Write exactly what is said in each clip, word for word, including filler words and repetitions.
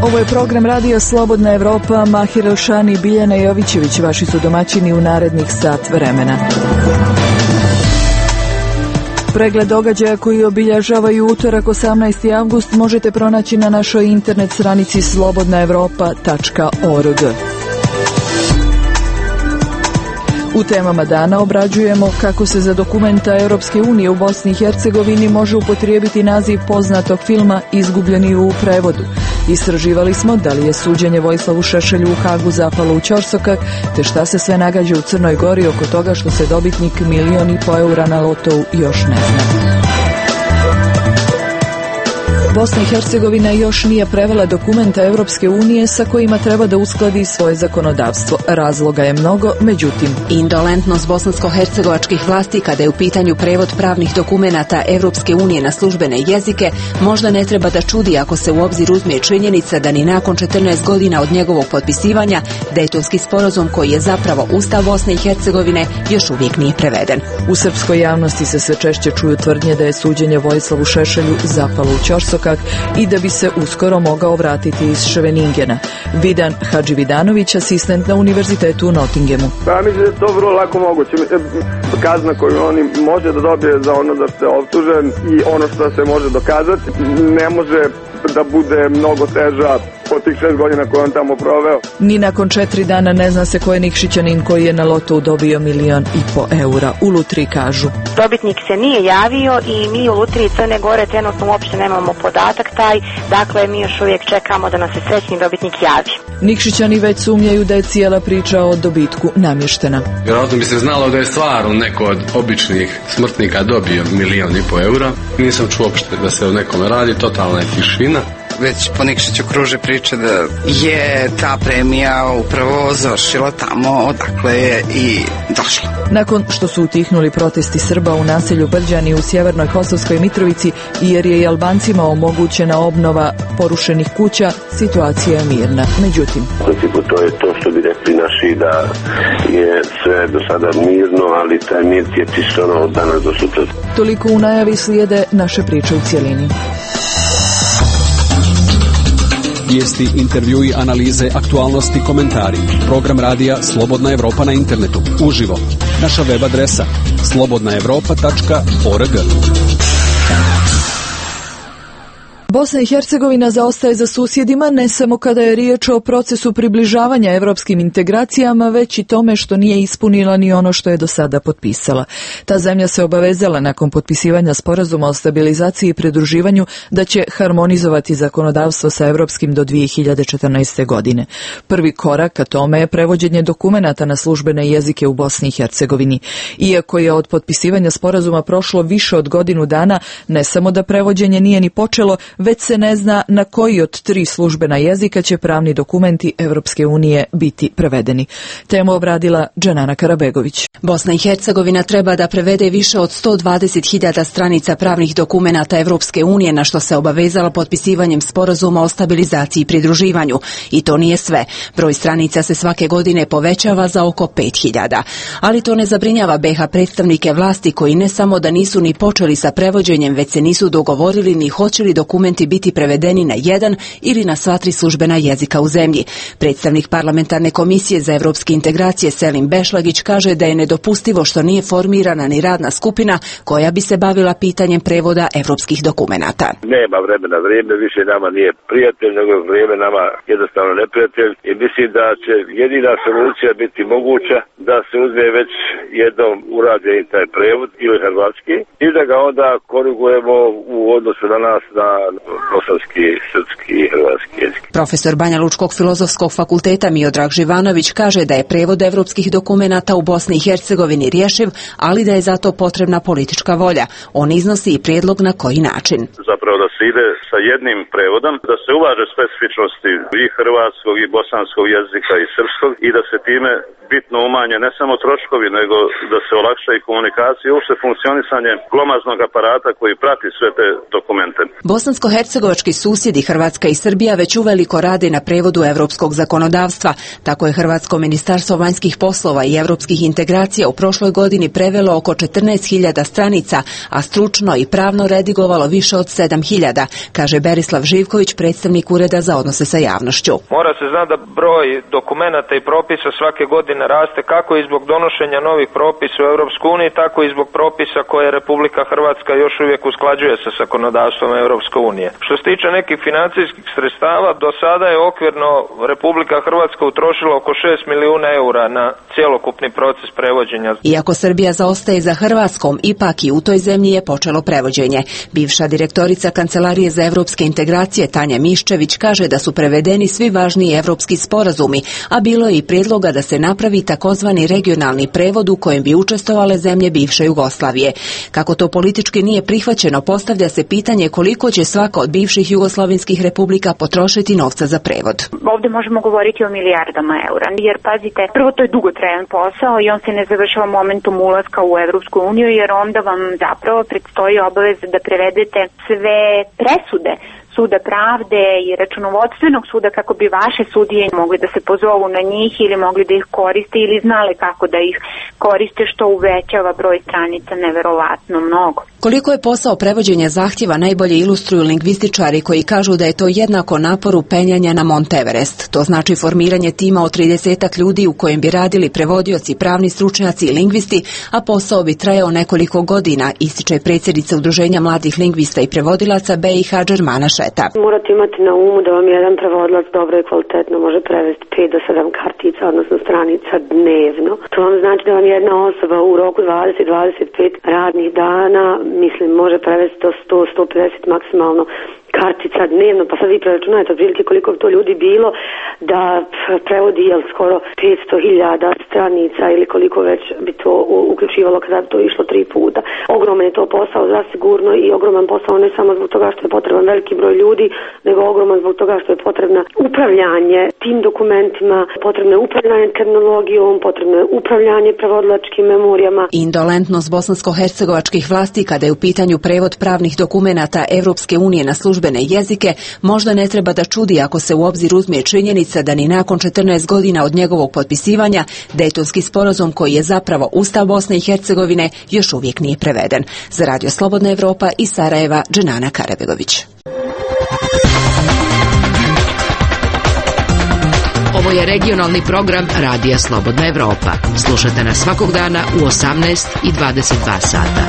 Ovo je program Radio Slobodna Evropa. Mahir Elšani i Biljana Jovićević vaši su domaćini u narednih sat vremena. Pregled događaja koji obilježavaju utorak osamnaesti avgust možete pronaći na našoj internet stranici slobodna evropa tačka org. U temama dana obrađujemo kako se za dokumenta Europske unije u Bosni i Hercegovini može upotrijebiti naziv poznatog filma Izgubljeni u prevodu. Istraživali smo da li je suđenje Vojislavu Šešelju u Hagu zapalo u ćorsokak, te šta se sve nagađa u Crnoj Gori oko toga što se dobitnik milion i po eura na lotou još ne zna. Bosna i Hercegovina još nije prevela dokumenta Europske unije sa kojima treba da uskladi svoje zakonodavstvo. Razloga je mnogo, međutim... Indolentnost bosansko-hercegovačkih vlasti kada je u pitanju prevod pravnih dokumenata Europske unije na službene jezike možda ne treba da čudi ako se u obzir uzme činjenica da ni nakon četrnaest godina od njegovog potpisivanja Dejtonski sporazum koji je zapravo Ustav Bosne i Hercegovine još uvijek nije preveden. U srpskoj javnosti se sve češće čuju tvrdnje da je suđenje Vojislavu Šešelju zapalo u ćorsokak i da bi se uskoro mogao vratiti iz Ševeningena. Vidan Hadžividanović, asistent na univerzitetu u Nottinghamu. Pa mislim da je to vrlo lako moguće. Kazna koju oni može da dobije za ono da se optužen i ono što se može dokazati ne može da bude mnogo teža po tih šest godina koje on tamo proveo. Ni nakon četiri dana ne zna se ko je Nikšićanin koji je na lotu dobio milion i po eura. U Lutriji kažu. Dobitnik se nije javio i mi u Lutriji Crne Gore trenutno uopšte nemamo podatak taj, dakle mi još uvijek čekamo da nas se srećni dobitnik javi. Nikšićani već sumnjaju da je cijela priča o dobitku namještena. Vjerojatno bi se znalo da je stvarno neko od običnih smrtnika dobio milion i po eura. Nisam čuo uopšte da se o nekome radi, totalna je tišina. Već po Nikšiću kruže priče da je ta premija upravo završila tamo odakle je i došla. Nakon što su utihnuli protesti Srba u naselju Brđani u sjevernoj Kosovskoj Mitrovici jer je i Albancima omogućena obnova porušenih kuća, situacija je mirna. Međutim, to je to što bi rekli naši da je sve do sada mirno, ali taj mir je čisto ono od danas do sutra. Toliko u najavi slijede naše priče u cjelini. Vijesti, intervjui, analize, aktualnosti, komentari. Program radija Slobodna Evropa na internetu. Uživo. Naša web adresa slobodna evropa tačka org. Bosna i Hercegovina zaostaje za susjedima ne samo kada je riječ o procesu približavanja evropskim integracijama, već i tome što nije ispunila ni ono što je do sada potpisala. Ta zemlja se obavezala nakon potpisivanja sporazuma o stabilizaciji i pridruživanju da će harmonizovati zakonodavstvo sa evropskim do dvije hiljade četrnaeste. godine. Prvi korak ka tome je prevođenje dokumenata na službene jezike u Bosni i Hercegovini. Iako je od potpisivanja sporazuma prošlo više od godinu dana, ne samo da prevođenje nije ni počelo, već se ne zna na koji od tri službena jezika će pravni dokumenti Evropske unije biti prevedeni. Temu obradila Džanana Karabegović. Bosna i Hercegovina treba da prevede više od sto dvadeset hiljada stranica pravnih dokumenata Evropske unije, na što se obavezala potpisivanjem sporazuma o stabilizaciji i pridruživanju. I to nije sve. Broj stranica se svake godine povećava za oko pet hiljada. Ali to ne zabrinjava be ha predstavnike vlasti koji ne samo da nisu ni počeli sa prevođenjem, već se nisu dogovorili ni hoće li dokumenti biti prevedeni na jedan ili na sva tri službena jezika u zemlji. Predstavnik parlamentarne komisije za evropske integracije Selim Bešlagić kaže da je nedopustivo što nije formirana ni radna skupina koja bi se bavila pitanjem prevoda evropskih dokumenata. Nema vremena, vrijeme više nama nije prijatelj, nego je vrijeme nama jednostavno neprijatelj i mislim da će jedina solucija biti moguća da se uzme već jednom urađen taj prevod ili hrvatski i da ga onda korigujemo u odnosu na nas na bosanski, srpski i hrvatski jezik. Profesor Banja Lučkog filozofskog fakulteta Miodrag Živanović kaže da je prevod evropskih dokumenata u Bosni i Hercegovini rješiv, ali da je zato potrebna politička volja. On iznosi i prijedlog na koji način. Zapravo da se ide sa jednim prevodom, da se uvaže specifičnosti i hrvatskog i bosanskog jezika i srpskog i da se time bitno umanje ne samo troškovi, nego da se olakša i komunikacija i uopšte funkcionisanje glomaznog aparata koji prati sve te dokumente. Bosansko Bosansko-hercegovački susjedi Hrvatska i Srbija već uveliko rade na prevodu europskog zakonodavstva. Tako je Hrvatsko ministarstvo vanjskih poslova i europskih integracija u prošloj godini prevelo oko četrnaest hiljada stranica, a stručno i pravno redigovalo više od sedam hiljada, kaže Berislav Živković, predstavnik Ureda za odnose sa javnošću. Mora se znati da broj dokumenata i propisa svake godine raste, kako i zbog donošenja novih propisa u Europskoj uniji, tako i zbog propisa koje Republika Hrvatska još uvijek usklađuje sa zakonodavstvom Europske unije. Što se tiče nekih financijskih sredstava, do sada je okvirno Republika Hrvatska utrošila oko šest milijuna eura na cjelokupni proces prevođenja. Iako Srbija zaostaje za Hrvatskom, ipak i u toj zemlji je počelo prevođenje. Bivša direktorica Kancelarije za evropske integracije Tanja Miščević kaže da su prevedeni svi važniji evropski sporazumi, a bilo je i prijedloga da se napravi takozvani regionalni prevod u kojem bi učestvovale zemlje bivše Jugoslavije. Kako to politički nije prihvaćeno, postavlja se pitanje koliko će svaka od bivših jugoslavenskih republika potrošiti novca za prevod. Ovdje možemo govoriti o milijardama eura, jer pazite, prvo to je dugotrajan posao i on se ne završava momentom ulaska u Evropsku uniju, jer onda vam zapravo predstoji obaveza da prevedete sve presude Suda pravde i računovodstvenog suda kako bi vaše sudije mogli da se pozovu na njih ili mogli da ih koriste ili znali kako da ih koriste, što uvećava broj stranica neverovatno mnogo. Koliko je posao prevođenja zahtjeva najbolje ilustruju lingvističari koji kažu da je to jednako naporu penjanja na Mont Everest. To znači formiranje tima od tridesetak ljudi u kojem bi radili prevodioci, pravni stručnjaci i lingvisti, a posao bi trajao nekoliko godina, ističe predsjednica Udruženja mladih lingvista i prevodilaca B i H Đermana Šeta. Morate imati na umu da vam jedan prevodilac dobro i kvalitetno može prevesti pet do sedam kartica, odnosno stranica dnevno. To vam znači da vam jedna osoba u roku dvadeset do dvadeset pet radnih dana, mislim, može prevesti do sto do sto pedeset maksimalno kartica dnevno, pa sad vi preračunajte otprilike koliko bi to ljudi bilo da prevodi jel, skoro petsto hiljada stranica ili koliko već bi to uključivalo kada bi to išlo tri puta. Ogroman je to posao zasigurno i ogroman posao ne samo zbog toga što je potreban veliki broj ljudi, nego ogroman zbog toga što je potrebno upravljanje tim dokumentima, potrebno je upravljanje terminologijom, potrebno je upravljanje prevodilačkim memorijama. Indolentnost bosansko-hercegovačkih vlasti kada je u pitanju prevod pravnih dokumenata Evropske unije na službene jezike možda ne treba da čudi ako se u obzir uzme činjenica da ni nakon četrnaest godina od njegovog potpisivanja Dejtonski sporazum, koji je zapravo Ustav Bosne i Hercegovine, još uvijek nije preveden. Za Radio Slobodna Evropa iz Sarajeva, Dženana Karabegović. Ovo je regionalni program Radija Slobodna Evropa. Slušajte nas svakog dana u osamnaest i dvadeset dva sata.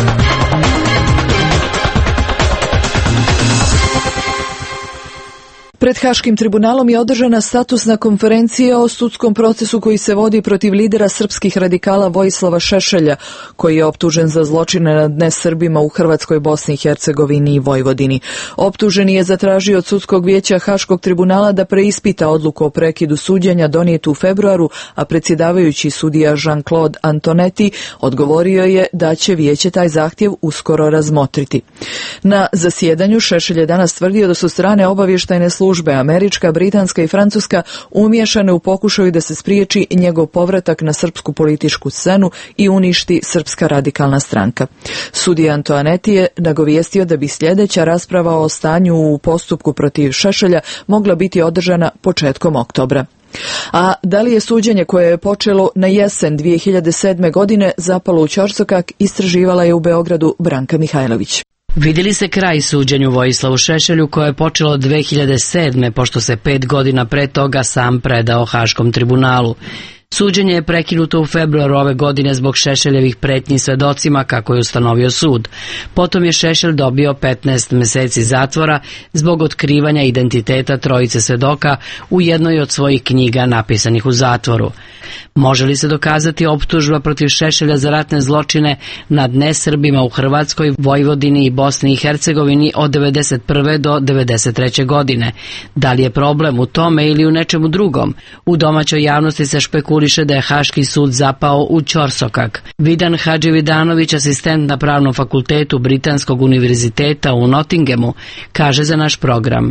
Pred Haškim tribunalom je održana statusna konferencija o sudskom procesu koji se vodi protiv lidera srpskih radikala Vojislava Šešelja, koji je optužen za zločine nad nesrbima u Hrvatskoj, Bosni i Hercegovini i Vojvodini. Optuženi je zatražio od sudskog vijeća Haškog tribunala da preispita odluku o prekidu suđenja donijetu u februaru, a predsjedavajući sudija Jean-Claude Antonetti odgovorio je da će vijeće taj zahtjev uskoro razmotriti. Na zasjedanju Šešelj je danas tvrdio da su strane obavještajne službe američka, britanska i francuska umiješane u pokušaju da se spriječi njegov povratak na srpsku političku scenu i uništi Srpska radikalna stranka. Sudija Antonetti je nagovijestio da bi sljedeća rasprava o stanju u postupku protiv Šešelja mogla biti održana početkom oktobra. A da li je suđenje koje je počelo na jesen dvije hiljade sedme. godine zapalo u ćorsokak, istraživala je u Beogradu Branka Mihajlović. Vidi li se kraj suđenju Vojislavu Šešelju koje je počelo dvije hiljade sedme. pošto se pet godina pre toga sam predao Haškom tribunalu? Suđenje je prekinuto u februaru ove godine zbog Šešeljevih pretnji svedocima, kako je ustanovio sud. Potom je Šešelj dobio petnaest mjeseci zatvora zbog otkrivanja identiteta trojice svedoka u jednoj od svojih knjiga napisanih u zatvoru. Može li se dokazati optužba protiv Šešelja za ratne zločine nad nesrbima u Hrvatskoj, Vojvodini i Bosni i Hercegovini od devedeset prve do devedeset treće. godine? Da li je problem u tome ili u nečemu drugom? U domaćoj javnosti se špekuliše da je Haški sud zapao u ćorsokak. Vidan Hadžividanović, asistent na Pravnom fakultetu Britanskog univerziteta u Nottinghamu, kaže za naš program.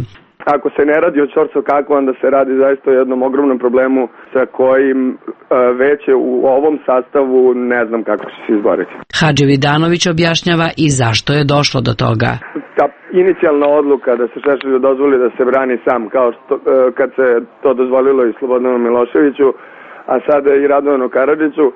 ako se ne radi o čorso kako, onda se radi zaista o jednom ogromnom problemu sa kojim e, već u ovom sastavu ne znam kako će se izboriti. Hadži Vidanović objašnjava i zašto je došlo do toga. Ta inicijalna odluka da se Šešelju dozvoli da se brani sam, kao što e, kad se to dozvolilo i Slobodanu Miloševiću, a sada i Radovanu Karadžiću,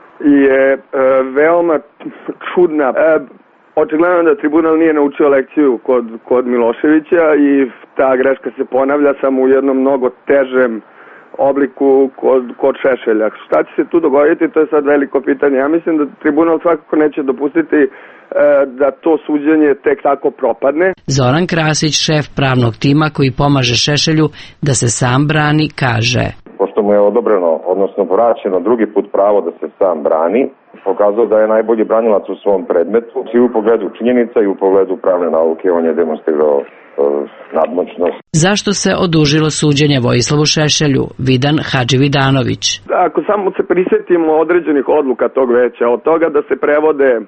je e, veoma čudna. E, Očigledno da tribunal nije naučio lekciju kod, kod Miloševića i ta greška se ponavlja samo u jednom mnogo težem obliku kod, kod Šešelja. Šta će se tu dogoditi, to je sad veliko pitanje. Ja mislim da tribunal svakako neće dopustiti e, da to suđenje tek tako propadne. Zoran Krasić, šef pravnog tima koji pomaže Šešelju da se sam brani, kaže: Pošto mu je odobreno, odnosno vraćeno drugi put pravo da se sam brani, pokazao da je najbolji branilac u svom predmetu i u pogledu činjenica i u pogledu pravne nauke. On je demonstrirao uh, nadmoćnost. Zašto se odužilo suđenje Vojislavu Šešelju? Vidan Hadži Vidanović. Ako samo se prisjetimo određenih odluka tog veća, od toga da se prevode uh,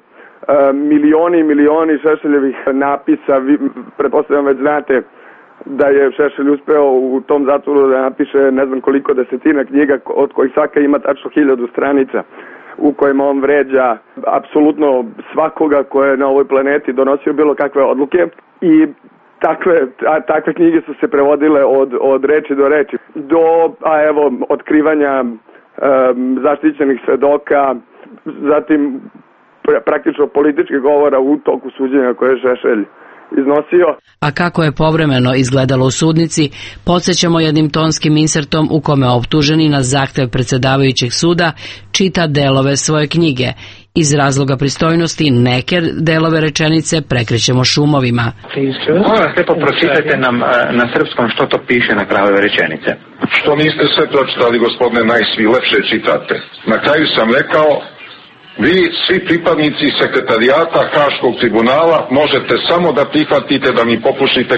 milioni i milioni Šešeljevih napisa, vi pretpostavljam već znate da je Šešelj uspeo u tom zatvoru da napiše ne znam koliko desetina knjiga, od kojih svaka ima tačno hiljadu stranica, u kojima on vređa apsolutno svakoga ko je na ovoj planeti donosio bilo kakve odluke i takve, a, takve knjige su se prevodile od, od reči do reči do, a evo, otkrivanja um, zaštićenih svedoka, zatim pra, praktično političkih govora u toku suđenja koje je Šešelj iznosio. A kako je povremeno izgledalo u sudnici, podsjećamo jednim tonskim insertom u kome optuženi na zahtev predsjedavajućeg suda čita delove svoje knjige. Iz razloga pristojnosti neke delove rečenice prekrećemo šumovima. Molim vas, lijepo pročitajte nam na srpskom što to piše na kraju ove rečenice. Što niste sve pročitali, gospodine Najsvi, lepše čitate. Na kraju sam rekao: vi, svi pripadnici sekretarijata Haškog tribunala, možete samo da prihvatite da mi popušite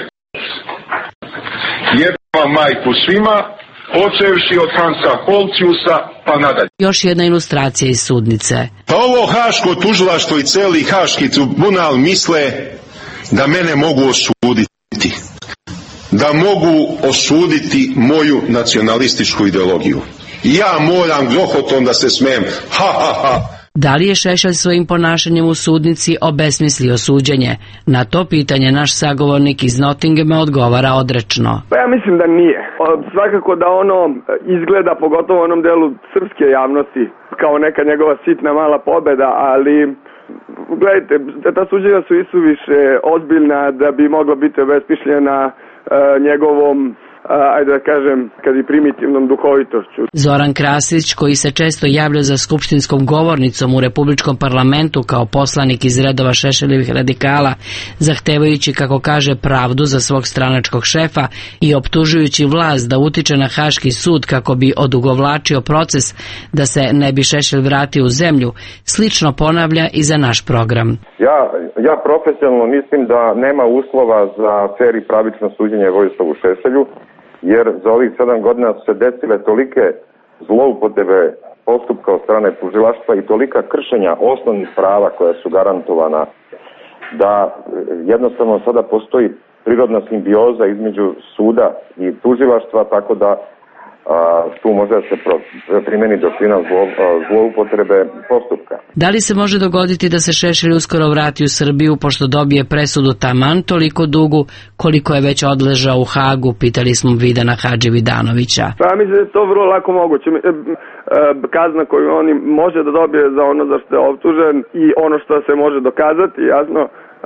jebam majku svima, počevši od Hansa Holciusa pa nadalje. Još jedna ilustracija iz sudnice. Pa ovo Haško tužilaštvo i celi Haški tribunal misle da mene mogu osuditi. Da mogu osuditi moju nacionalističku ideologiju. I ja moram grohotom da se smijem. Ha, ha, ha. Da li je Šešelj svojim ponašanjem u sudnici obesmislio suđenje? Na to pitanje naš sagovornik iz Nottinghama odgovara odrečno. Pa ja mislim da nije. Svakako da ono izgleda, pogotovo u onom delu srpske javnosti, kao neka njegova sitna mala pobeda, ali gledajte, ta suđenja su isuviše ozbiljna da bi mogla biti obesmišljena uh, njegovom ajde da kažem, kad i primitivnom duhovitošću. Zoran Krasić, koji se često javlja za skupštinskom govornicom u Republičkom parlamentu kao poslanik iz redova Šešeljevih radikala, zahtevajući, kako kaže, pravdu za svog stranačkog šefa i optužujući vlast da utiče na Haški sud kako bi odugovlačio proces da se ne bi Šešelj vratio u zemlju, slično ponavlja i za naš program. Ja, ja profesionalno mislim da nema uslova za fer i pravično suđenje Vojislavu Šešelju, jer za ovih sedam godina su se desile tolike zloupotrebe postupka od strane tužilaštva i tolika kršenja osnovnih prava koja su garantovana, da jednostavno sada postoji prirodna simbioza između suda i tužilaštva, tako da a, tu može da se primeni doktrina zlo, zloupotrebe postupka. Da li se može dogoditi da se Šešelj uskoro vrati u Srbiju pošto dobije presudu taman toliko dugu koliko je već odležao u Hagu, pitali smo Vidana Hadži Vidanovića. Pa mislim da je to vrlo lako moguće. Kazna koju on može da dobije za ono za što je optužen i ono što se može dokazati, jasno,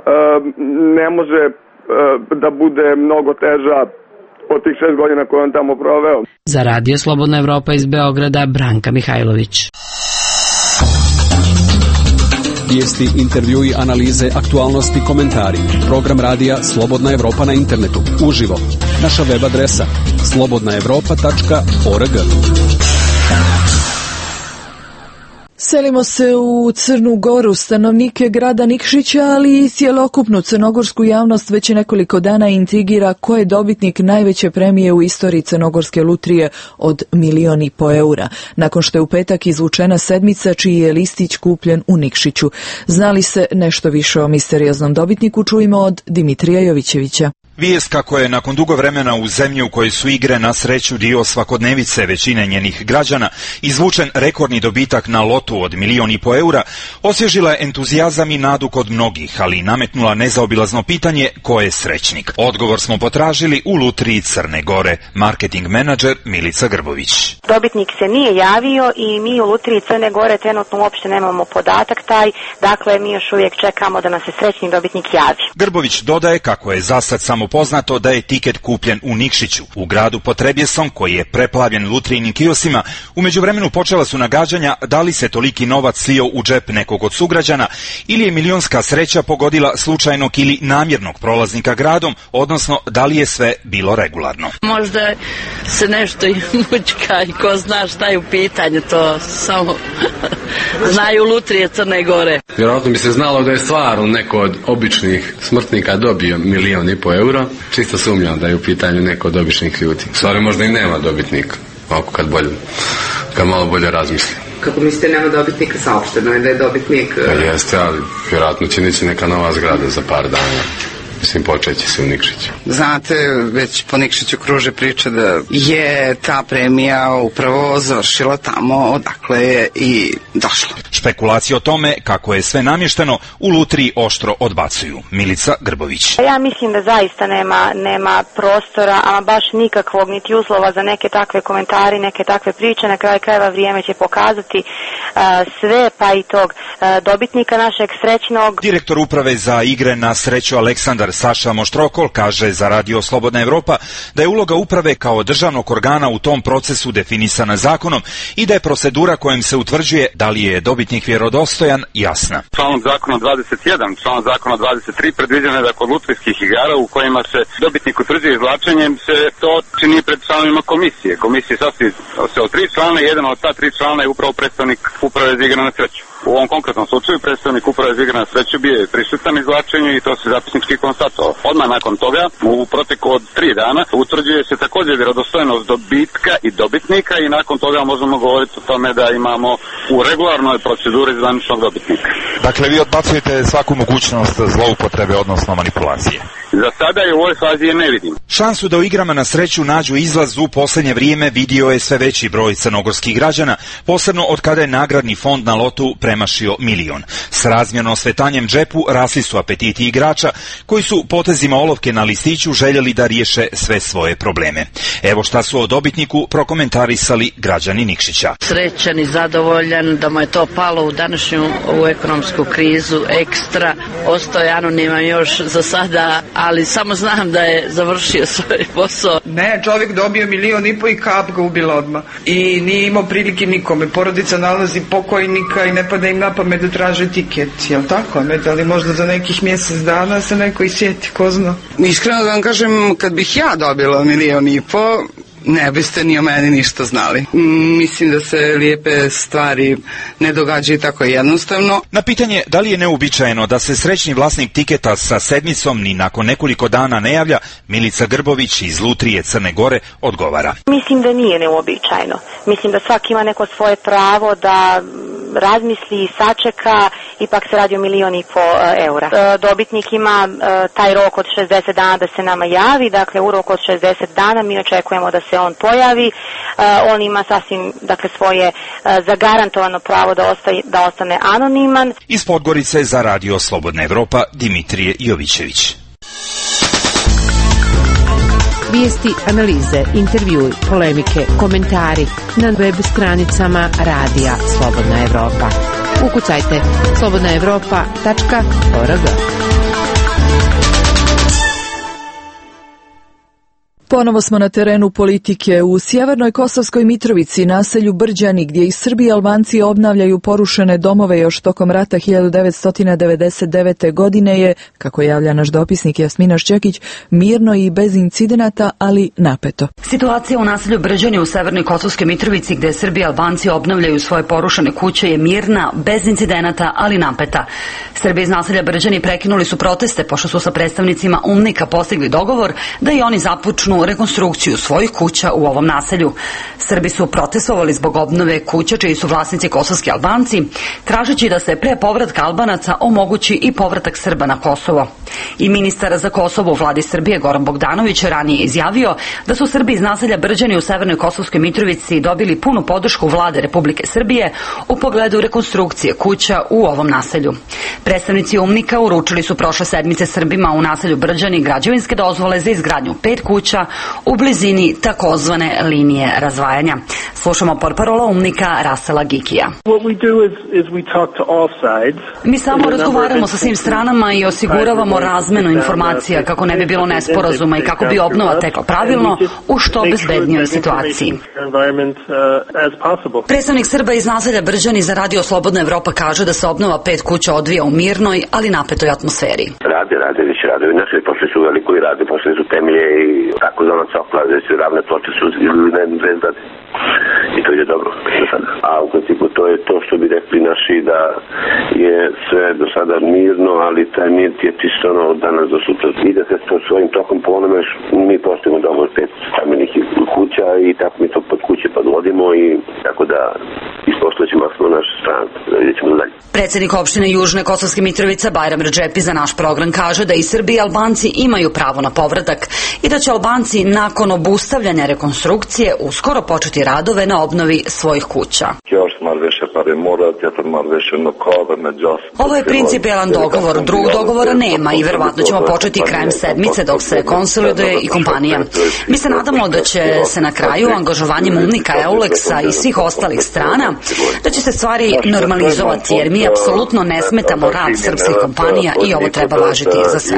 ne može da bude mnogo teža od tih šest godina koje on tamo proveo. Za Radio Slobodna Evropa iz Beograda, Branka Mihajlović. Vijesti, intervjui, analize, aktualnosti, komentari. Program radija Slobodna Evropa na internetu. Uživo. Naša web adresa slobodna evropa tačka org. Selimo se u Crnu Goru. Stanovnike grada Nikšića, ali i cjelokupnu crnogorsku javnost već nekoliko dana intrigira ko je dobitnik najveće premije u istoriji crnogorske lutrije od milion i po eura, nakon što je u petak izvučena sedmica čiji je listić kupljen u Nikšiću. Znali se nešto više o misterioznom dobitniku, čujemo od Dimitrija Jovićevića. Vijest kako je nakon dugo vremena u zemlji u kojoj su igre na sreću dio svakodnevice većine njenih građana izvučen rekordni dobitak na lotu od milion i po eura, osvježila je entuzijazam i nadu kod mnogih, ali nametnula nezaobilazno pitanje ko je srećnik. Odgovor smo potražili u Lutriji Crne Gore, marketing menadžer Milica Grbović. Dobitnik se nije javio i mi u Lutriji Crne Gore trenutno uopšte nemamo podatak taj, dakle mi još uvijek čekamo da nas se srećni dobitnik javi. Grbović dodaje kako je zasad samo poznato da je tiket kupljen u Nikšiću, u gradu pod Trebjesom koji je preplavljen lutrijinim kiosima. U međuvremenu počela su nagađanja da li se toliki novac slio u džep nekog od sugrađana ili je milionska sreća pogodila slučajnog ili namjernog prolaznika gradom, odnosno da li je sve bilo regularno. Možda se nešto i mučka i ko zna šta je u pitanju, to samo znaju Lutrije Crne Gore. Vjerojatno bi se znalo da je stvarno neko od običnih smrtnika dobio milion i po eura. Čisto sumnjam da je u pitanju neko od običnih ljudi. U stvari možda i nema dobitnika, ako kad bolje, kad malo bolje razmislim. Kako mislite nema dobitnika, saopšteno je da je dobitnik... Pa jeste, ali vjerojatno će nići neka nova zgrada za par dana. Mislim, počeće se u Nikšiću. Znate, već po Nikšiću kruže priča da je ta premija upravo završila tamo odakle je i došla. Špekulacije o tome kako je sve namješteno u Lutriji oštro odbacuju. Milica Grbović. Ja mislim da zaista nema, nema prostora, ama baš nikakvog niti uslova za neke takve komentari, neke takve priče. Na kraju krajeva vrijeme će pokazati uh, sve, pa i tog uh, dobitnika našeg srećnog. Direktor uprave za igre na sreću Aleksandar Saša Moštrokol kaže za Radio Slobodna Evropa da je uloga uprave kao državnog organa u tom procesu definisana zakonom i da je procedura kojom se utvrđuje da li je dobitnik vjerodostojan jasna. Članom zakona dvadeset jedan, članom zakona dvadeset tri predviđeno je da kod lutrijskih igara u kojima se dobitnik utvrđuje izvlačenjem se to čini pred članovima komisije. Komisije sastoji se od tri člana i jedan od ta tri člana je upravo predstavnik uprave za igre na sreću. U ovom konkretnom slučaju predstavnik uprave za igre na sreću bio je prisutan izvlačenju i to se zapisnički konstatovao. Odmah nakon toga, u proteku od tri dana, utvrđuje se također vjerodostojnost dobitka i dobitnika i nakon toga možemo govoriti o tome da imamo u regularnoj proceduri zvaničnog dobitnika. Dakle, vi odbacujete svaku mogućnost zloupotrebe, odnosno manipulacije? Za sada je u ovoj fazi je ne vidim. Šansu da u igrama na sreću nađu izlaz u posljednje vrijeme vidio je sve veći broj crnogorskih građana, posebno od kada je nagradni fond na lotu premašio milion. S razmjerno svetanjem džepu rasli su apetiti igrača koji su potezima olovke na listiću željeli da riješe sve svoje probleme. Evo šta su o dobitniku prokomentarisali građani Nikšića. Srećan i zadovoljan da mu je to palo u današnju ovu ekonomsku krizu ekstra. Ostao je anoniman još za sada, ali samo znam da je završio svoj posao. Ne, čovjek dobio milion i po i kap ga ubila odmah. I nije imao prilike nikome. Porodica nalazi pokojnika i ne pada im na pamet da traže tiket. Jel tako? Ne, da li možda za nekih mjesec dana se neko isjeti, ko zna? Iskreno da vam kažem, kad bih ja dobila milion i po, ne biste ni o meni ništa znali. Mislim da se lijepe stvari ne događaju tako jednostavno. Na pitanje da li je neuobičajeno da se srećni vlasnik tiketa sa sedmicom ni nakon nekoliko dana ne javlja, Milica Grbović iz Lutrije Crne Gore odgovara. Mislim da nije neuobičajeno. Mislim da svaki ima neko svoje pravo da razmisli i sačeka, ipak se radi o milion i po eura. E, dobitnik ima e, taj rok od šezdeset dana da se nama javi, dakle u roku od šezdeset dana mi očekujemo da se on pojavi. E, on ima sasvim, dakle, svoje e, zagarantovano pravo da, ostaje, da ostane anoniman. Iz Podgorice za Radio Slobodna Evropa, Dimitrije Jovićević. Vijesti, analize, intervjui, polemike, komentari na web stranicama Radija Slobodna Evropa. Ukucajte slobodna evropa tačka org. Ponovo smo na terenu politike u sjevernoj Kosovskoj Mitrovici, naselju Brđani, gdje i Srbi i Albanci obnavljaju porušene domove još tokom rata hiljadu devetsto devedeset devete. godine je, kako javlja naš dopisnik Jasmina Šćekić, mirno i bez incidenata, ali napeto. Situacija u naselju Brđani u severnoj Kosovskoj Mitrovici, gdje Srbi i Albanci obnavljaju svoje porušene kuće, je mirna, bez incidenata, ali napeta. Srbi iz naselja Brđani prekinuli su proteste, pošto su sa predstavnicima UMNIK-a postigli dogovor da i oni započnu potpunu rekonstrukciju svojih kuća u ovom naselju. Srbi su protestovali zbog obnove kuća čiji su vlasnici kosovski Albanci, tražeći da se pre povratka Albanaca omogući i povratak Srba na Kosovo. I ministar za Kosovo u vladi Srbije Goran Bogdanović ranije izjavio da su Srbi iz naselja Brđani u severnoj Kosovskoj Mitrovici dobili punu podršku vlade Republike Srbije u pogledu rekonstrukcije kuća u ovom naselju. Predstavnici UMNIK-a uručili su prošle sedmice Srbima u naselju Brđani građevinske dozvole za izgradnju pet kuća u blizini takozvane linije razdvajanja. Slušamo portparola UMNIK-a Rasela Gikija. Mi samo razgovaramo sa svim stranama i osiguravamo razmenu informacija kako ne bi bilo nesporazuma i kako bi obnova tekla pravilno u što bezbednijoj situaciji. Predstavnik Srba iz naselja Brđani za Radio Slobodna Evropa kaže da se obnova pet kuća odvija u mirnoj, ali napetoj atmosferi. Rade, rade, već rade. Naše pošle su veliko i rade, pošle su temelje i tako zona cokla, već ravne ploče su ili ne zvezdade. I to je dobro do sada. A u principu to je to što bi rekli naši da je sve do sada mirno, ali taj mir je čisto ono od danas do sutra. Ide se to svojim tokom po onome što mi postavimo dobro pet stambenih kuća i tako mi to pod kuće podvodimo i tako da ispoštoćemo smo našu stranu. Da vidjet ćemo dalje. Predsjednik opštine Južne Kosovske Mitrovice Bajram Redžepi za naš program kaže da i Srbi i Albanci imaju pravo na povratak i da će Albanci nakon obustavljanja rekonstrukcije uskoro početi radove na obnovi svojih kuća. Ovo je principijelan dogovor, drugog dogovora nema i verovatno ćemo početi krajem sedmice dok se konsoliduje i kompanija. Mi se nadamo da će se na kraju angažovanjem UMNIK-a, EULEX-a i svih ostalih strana da će se stvari normalizovati jer mi apsolutno ne smetamo rad srpskih kompanija i ovo treba važiti za sve.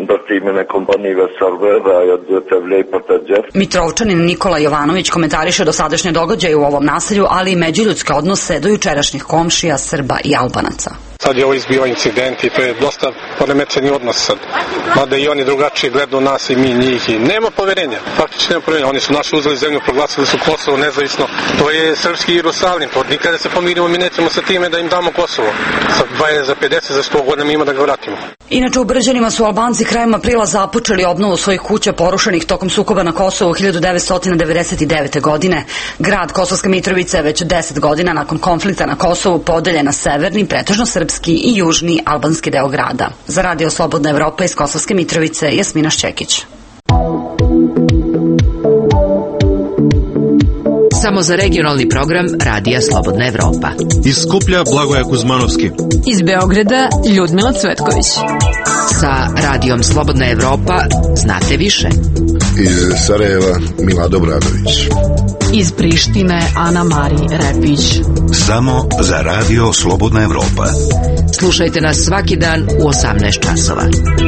Mitrovčanin Nikola Jovanović komentariše dosadašnje događaje u ovom naselju, ali i međuljudske odnose do jučerašnjih komšija, Srba i Albanaca. Sad je ovo izbio incident i to je dosta poremećeni odnos sad. Mada i oni drugačije gledaju nas i mi njih i nema poverenja. Faktično nema poverenja. Oni su našu uzeli zemlju, proglasili su Kosovo nezavisno. To je srpski Jerusalim. To nikada se pomirimo, mi nećemo sa time da im damo Kosovo. Sa dvadeset, za pedeset, za sto godina mi ima da ga vratimo. Inače u Brđanima su Albanci krajem aprila započeli obnovu svojih kuća porušenih tokom sukoba na Kosovu hiljadu devetsto devedeset devete. godine. Grad Kosovska Mitrovica je već deset godina nakon konflikta na Kosovu podeljen na severni, pretežno srpski i južni albanski deo grada. Za Radio Slobodna Evropa iz Kosovske Mitrovice, Jasmina Šćekić. Samo za regionalni program Radija Slobodna Evropa. Iz Skuplja Blagoja Kuzmanovski. Iz Beograda Ljudmila Cvetković. Sa Radijom Slobodna Evropa znate više. Iz Sarajeva Mila Dobradović. Iz Prištine Ana Mari Repić. Samo za Radio Slobodna Evropa. Slušajte nas svaki dan u osamnaest časova.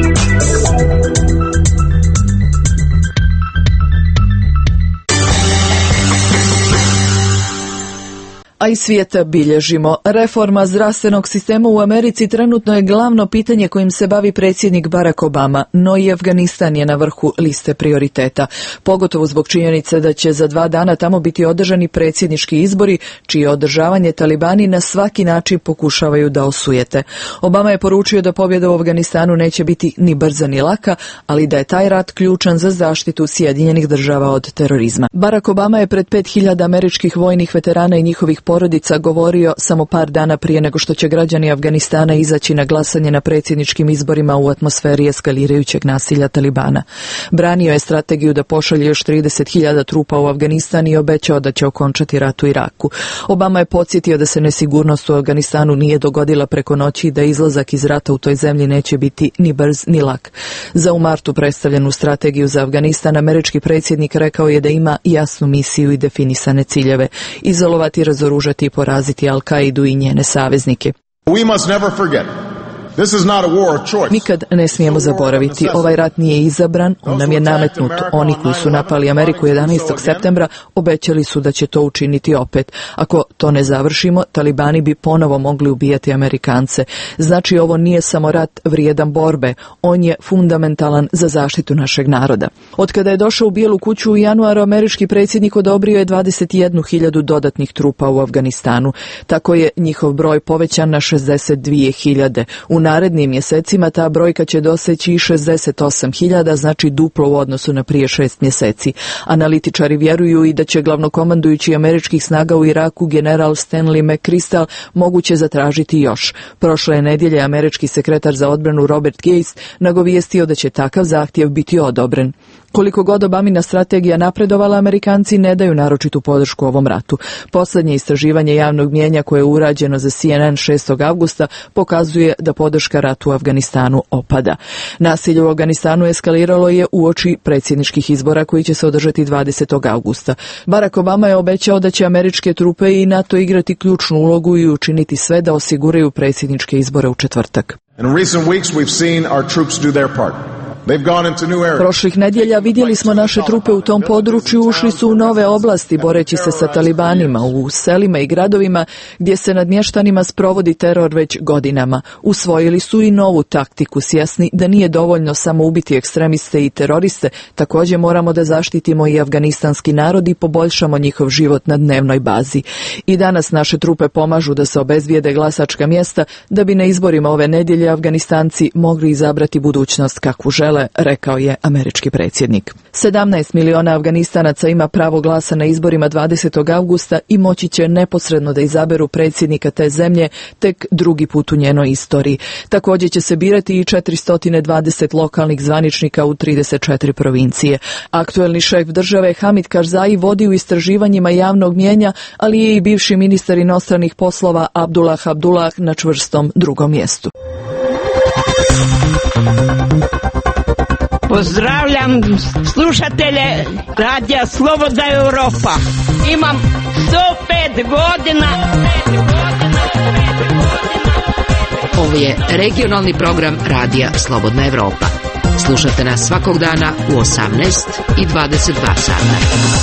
A i svijeta bilježimo. Reforma zdravstvenog sistema u Americi trenutno je glavno pitanje kojim se bavi predsjednik Barack Obama, no i Afganistan je na vrhu liste prioriteta. Pogotovo zbog činjenice da će za dva dana tamo biti održani predsjednički izbori, čije održavanje talibani na svaki način pokušavaju da osujete. Obama je poručio da pobjeda u Afganistanu neće biti ni brza ni laka, ali da je taj rat ključan za zaštitu Sjedinjenih država od terorizma. Barack Obama je pred pet hiljada američkih vojnih veterana i njihovih porodica govorio samo par dana prije nego što će građani Afganistana izaći na glasanje na predsjedničkim izborima u atmosferi eskalirajućeg nasilja talibana. Branio je strategiju da pošalje još trideset hiljada trupa u Afganistan i obećao da će okončati rat u Iraku. Obama je podsjetio da se nesigurnost u Afganistanu nije dogodila preko noći i da izlazak iz rata u toj zemlji neće biti ni brz ni lak. Za u martu predstavljenu strategiju za Afganistan američki predsjednik rekao je da ima jasnu misiju i definisane ciljeve: izolovati, razoružati i poraziti Al-Kaidu i njene saveznike. We must never forget. This is not a war of choice. Nikad ne smijemo zaboraviti, ovaj rat nije izabran, on nam je nametnut. Oni koji su napali Ameriku jedanaestog septembra obećali su da će to učiniti opet. Ako to ne završimo, talibani bi ponovo mogli ubijati Amerikance. Znači, ovo nije samo rat vrijedan borbe, on je fundamentalan za zaštitu našeg naroda. Od kada je došao u Bijelu kuću u januaru, američki predsjednik odobrio je dvadeset jednu hiljadu dodatnih trupa u Afganistanu. Tako je njihov broj povećan na šezdeset dvije hiljade. U U narednim mjesecima ta brojka će doseći i šezdeset osam hiljada, znači duplo u odnosu na prije šest mjeseci. Analitičari vjeruju i da će glavnokomandujući američkih snaga u Iraku general Stanley McChrystal moguće zatražiti još. Prošle je nedjelje američki sekretar za odbranu Robert Gates nagovijestio da će takav zahtjev biti odobren. Koliko god Obamina strategija napredovala, Amerikanci ne daju naročitu podršku ovom ratu. Poslednje istraživanje javnog mnijenja koje je urađeno za C N N šestog avgusta pokazuje da podrška ratu u Afganistanu opada. Nasilje u Afganistanu eskaliralo je uoči predsjedničkih izbora koji će se održati dvadesetog avgusta. Barack Obama je obećao da će američke trupe i NATO igrati ključnu ulogu i učiniti sve da osiguraju predsjedničke izbore u četvrtak. In recent weeks we've seen our troops do their part. Prošlih nedjelja vidjeli smo naše trupe u tom području, ušli su u nove oblasti boreći se sa talibanima u selima i gradovima gdje se nad mještanima sprovodi teror već godinama. Usvojili su i novu taktiku, svjesni da nije dovoljno samo ubiti ekstremiste i teroriste, također moramo da zaštitimo i afganistanski narod i poboljšamo njihov život na dnevnoj bazi. I danas naše trupe pomažu da se obezvijede glasačka mjesta da bi na izborima ove nedjelje Afganistanci mogli izabrati budućnost kakvu žele, rekao je američki predsjednik. sedamnaest miliona Afganistanaca ima pravo glasa na izborima dvadesetog avgusta i moći će neposredno da izaberu predsjednika te zemlje tek drugi put u njenoj istoriji. Također će se birati i četiristo dvadeset lokalnih zvaničnika u trideset četiri provincije. Aktuelni šef države Hamid Karzai vodi u istraživanjima javnog mnijenja, ali je i bivši ministar inostranih poslova Abdullah Abdullah na čvrstom drugom mjestu. Pozdravljam slušatelje Radija Slobodna Evropa. Imam sto pet godina. Ovo je regionalni program Radija Slobodna Evropa. Slušate nas svakog dana u osamnaest i dvadeset dva sata.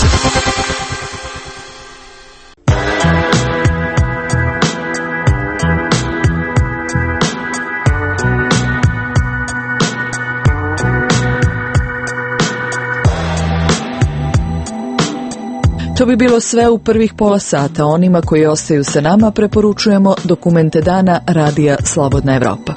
To bi bilo sve u prvih pola sata. Onima koji ostaju sa nama preporučujemo dokumente dana Radija Slobodna Evropa.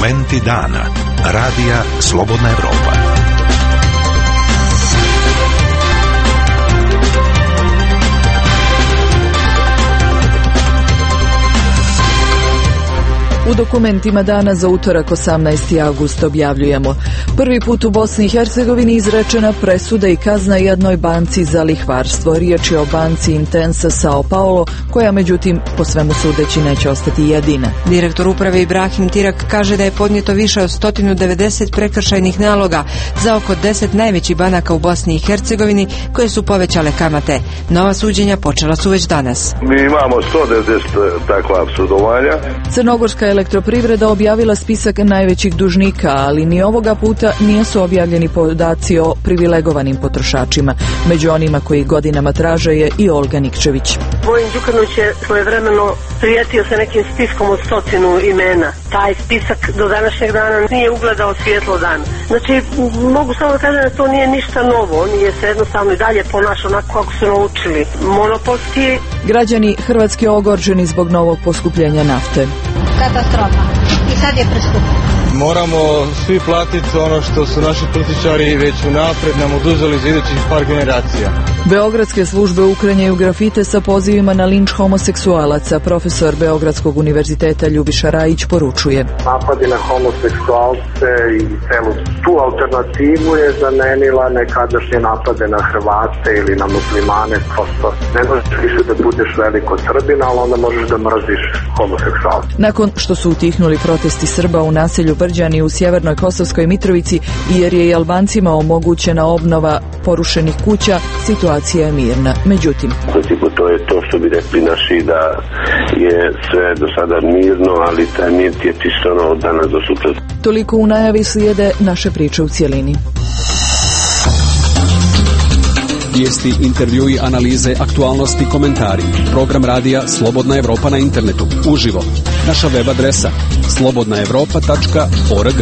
Dokumenti dana. Radija Slobodna Evropa. U dokumentima dana za utorak osamnaesti avgust objavljujemo: prvi put u Bosni i Hercegovini izrečena presuda i kazna jednoj banci za lihvarstvo. Riječ je o banci Intensa Sao Paulo, koja međutim po svemu sudeći neće ostati jedina. Direktor uprave Ibrahim Tirak kaže da je podnijeto više od sto devedeset prekršajnih naloga za oko deset najvećih banaka u Bosni i Hercegovini koje su povećale kamate. Nova suđenja počela su već danas. Mi imamo sto devedeset takva sudovanja. Crnogorska elektroprivreda objavila spisak najvećih dužnika, ali ni ovoga puta nisu objavljeni podaci o privilegovanim potrošačima. Među onima koji godinama traže je i Olga Nikčević. Vojin Đukanović je svojevremeno prijetio se nekim spiskom od stotinu imena. Taj spisak do današnjeg dana nije ugledao svjetlo dana. Znači, mogu samo da kažem da to nije ništa novo. Oni je se jednostavno i dalje ponašao onako kako su naučili. Monopolski. Građani Hrvatske ogorčeni zbog novog poskupljenja nafte. Katastrofa. I sad je preskupo. Moramo svi platiti ono što su naši političari već unapred nam oduzeli za idućih par generacija. Beogradske službe uklanjaju grafite sa pozivima na linč homoseksualaca. Profesor Beogradskog univerziteta Ljubiša Rajić poručuje: napadi na homoseksualce i celu tu alternativu je zamenila nekadašnje napade na Hrvate ili na muslimane. Prosto ne možeš više da budeš veliko Srbin, ali onda možeš da mrziš homoseksualce. Nakon što su utihnuli protesti Srba u naselju Brđani u sjevernoj Kosovskoj Mitrovici, jer je i Albancima omogućena obnova porušenih kuća, situacija je mirna. Međutim, to je to što bi rekli naši, da je sve do sada mirno, ali taj mir ti je čisto ono od danas do sutra. Toliko u najavi slijede naše priče u cjelini. Vijesti, intervjui, analize, aktualnosti, komentari. Program radija Slobodna Evropa na internetu. Uživo. Naša web adresa slobodna evropa tačka org.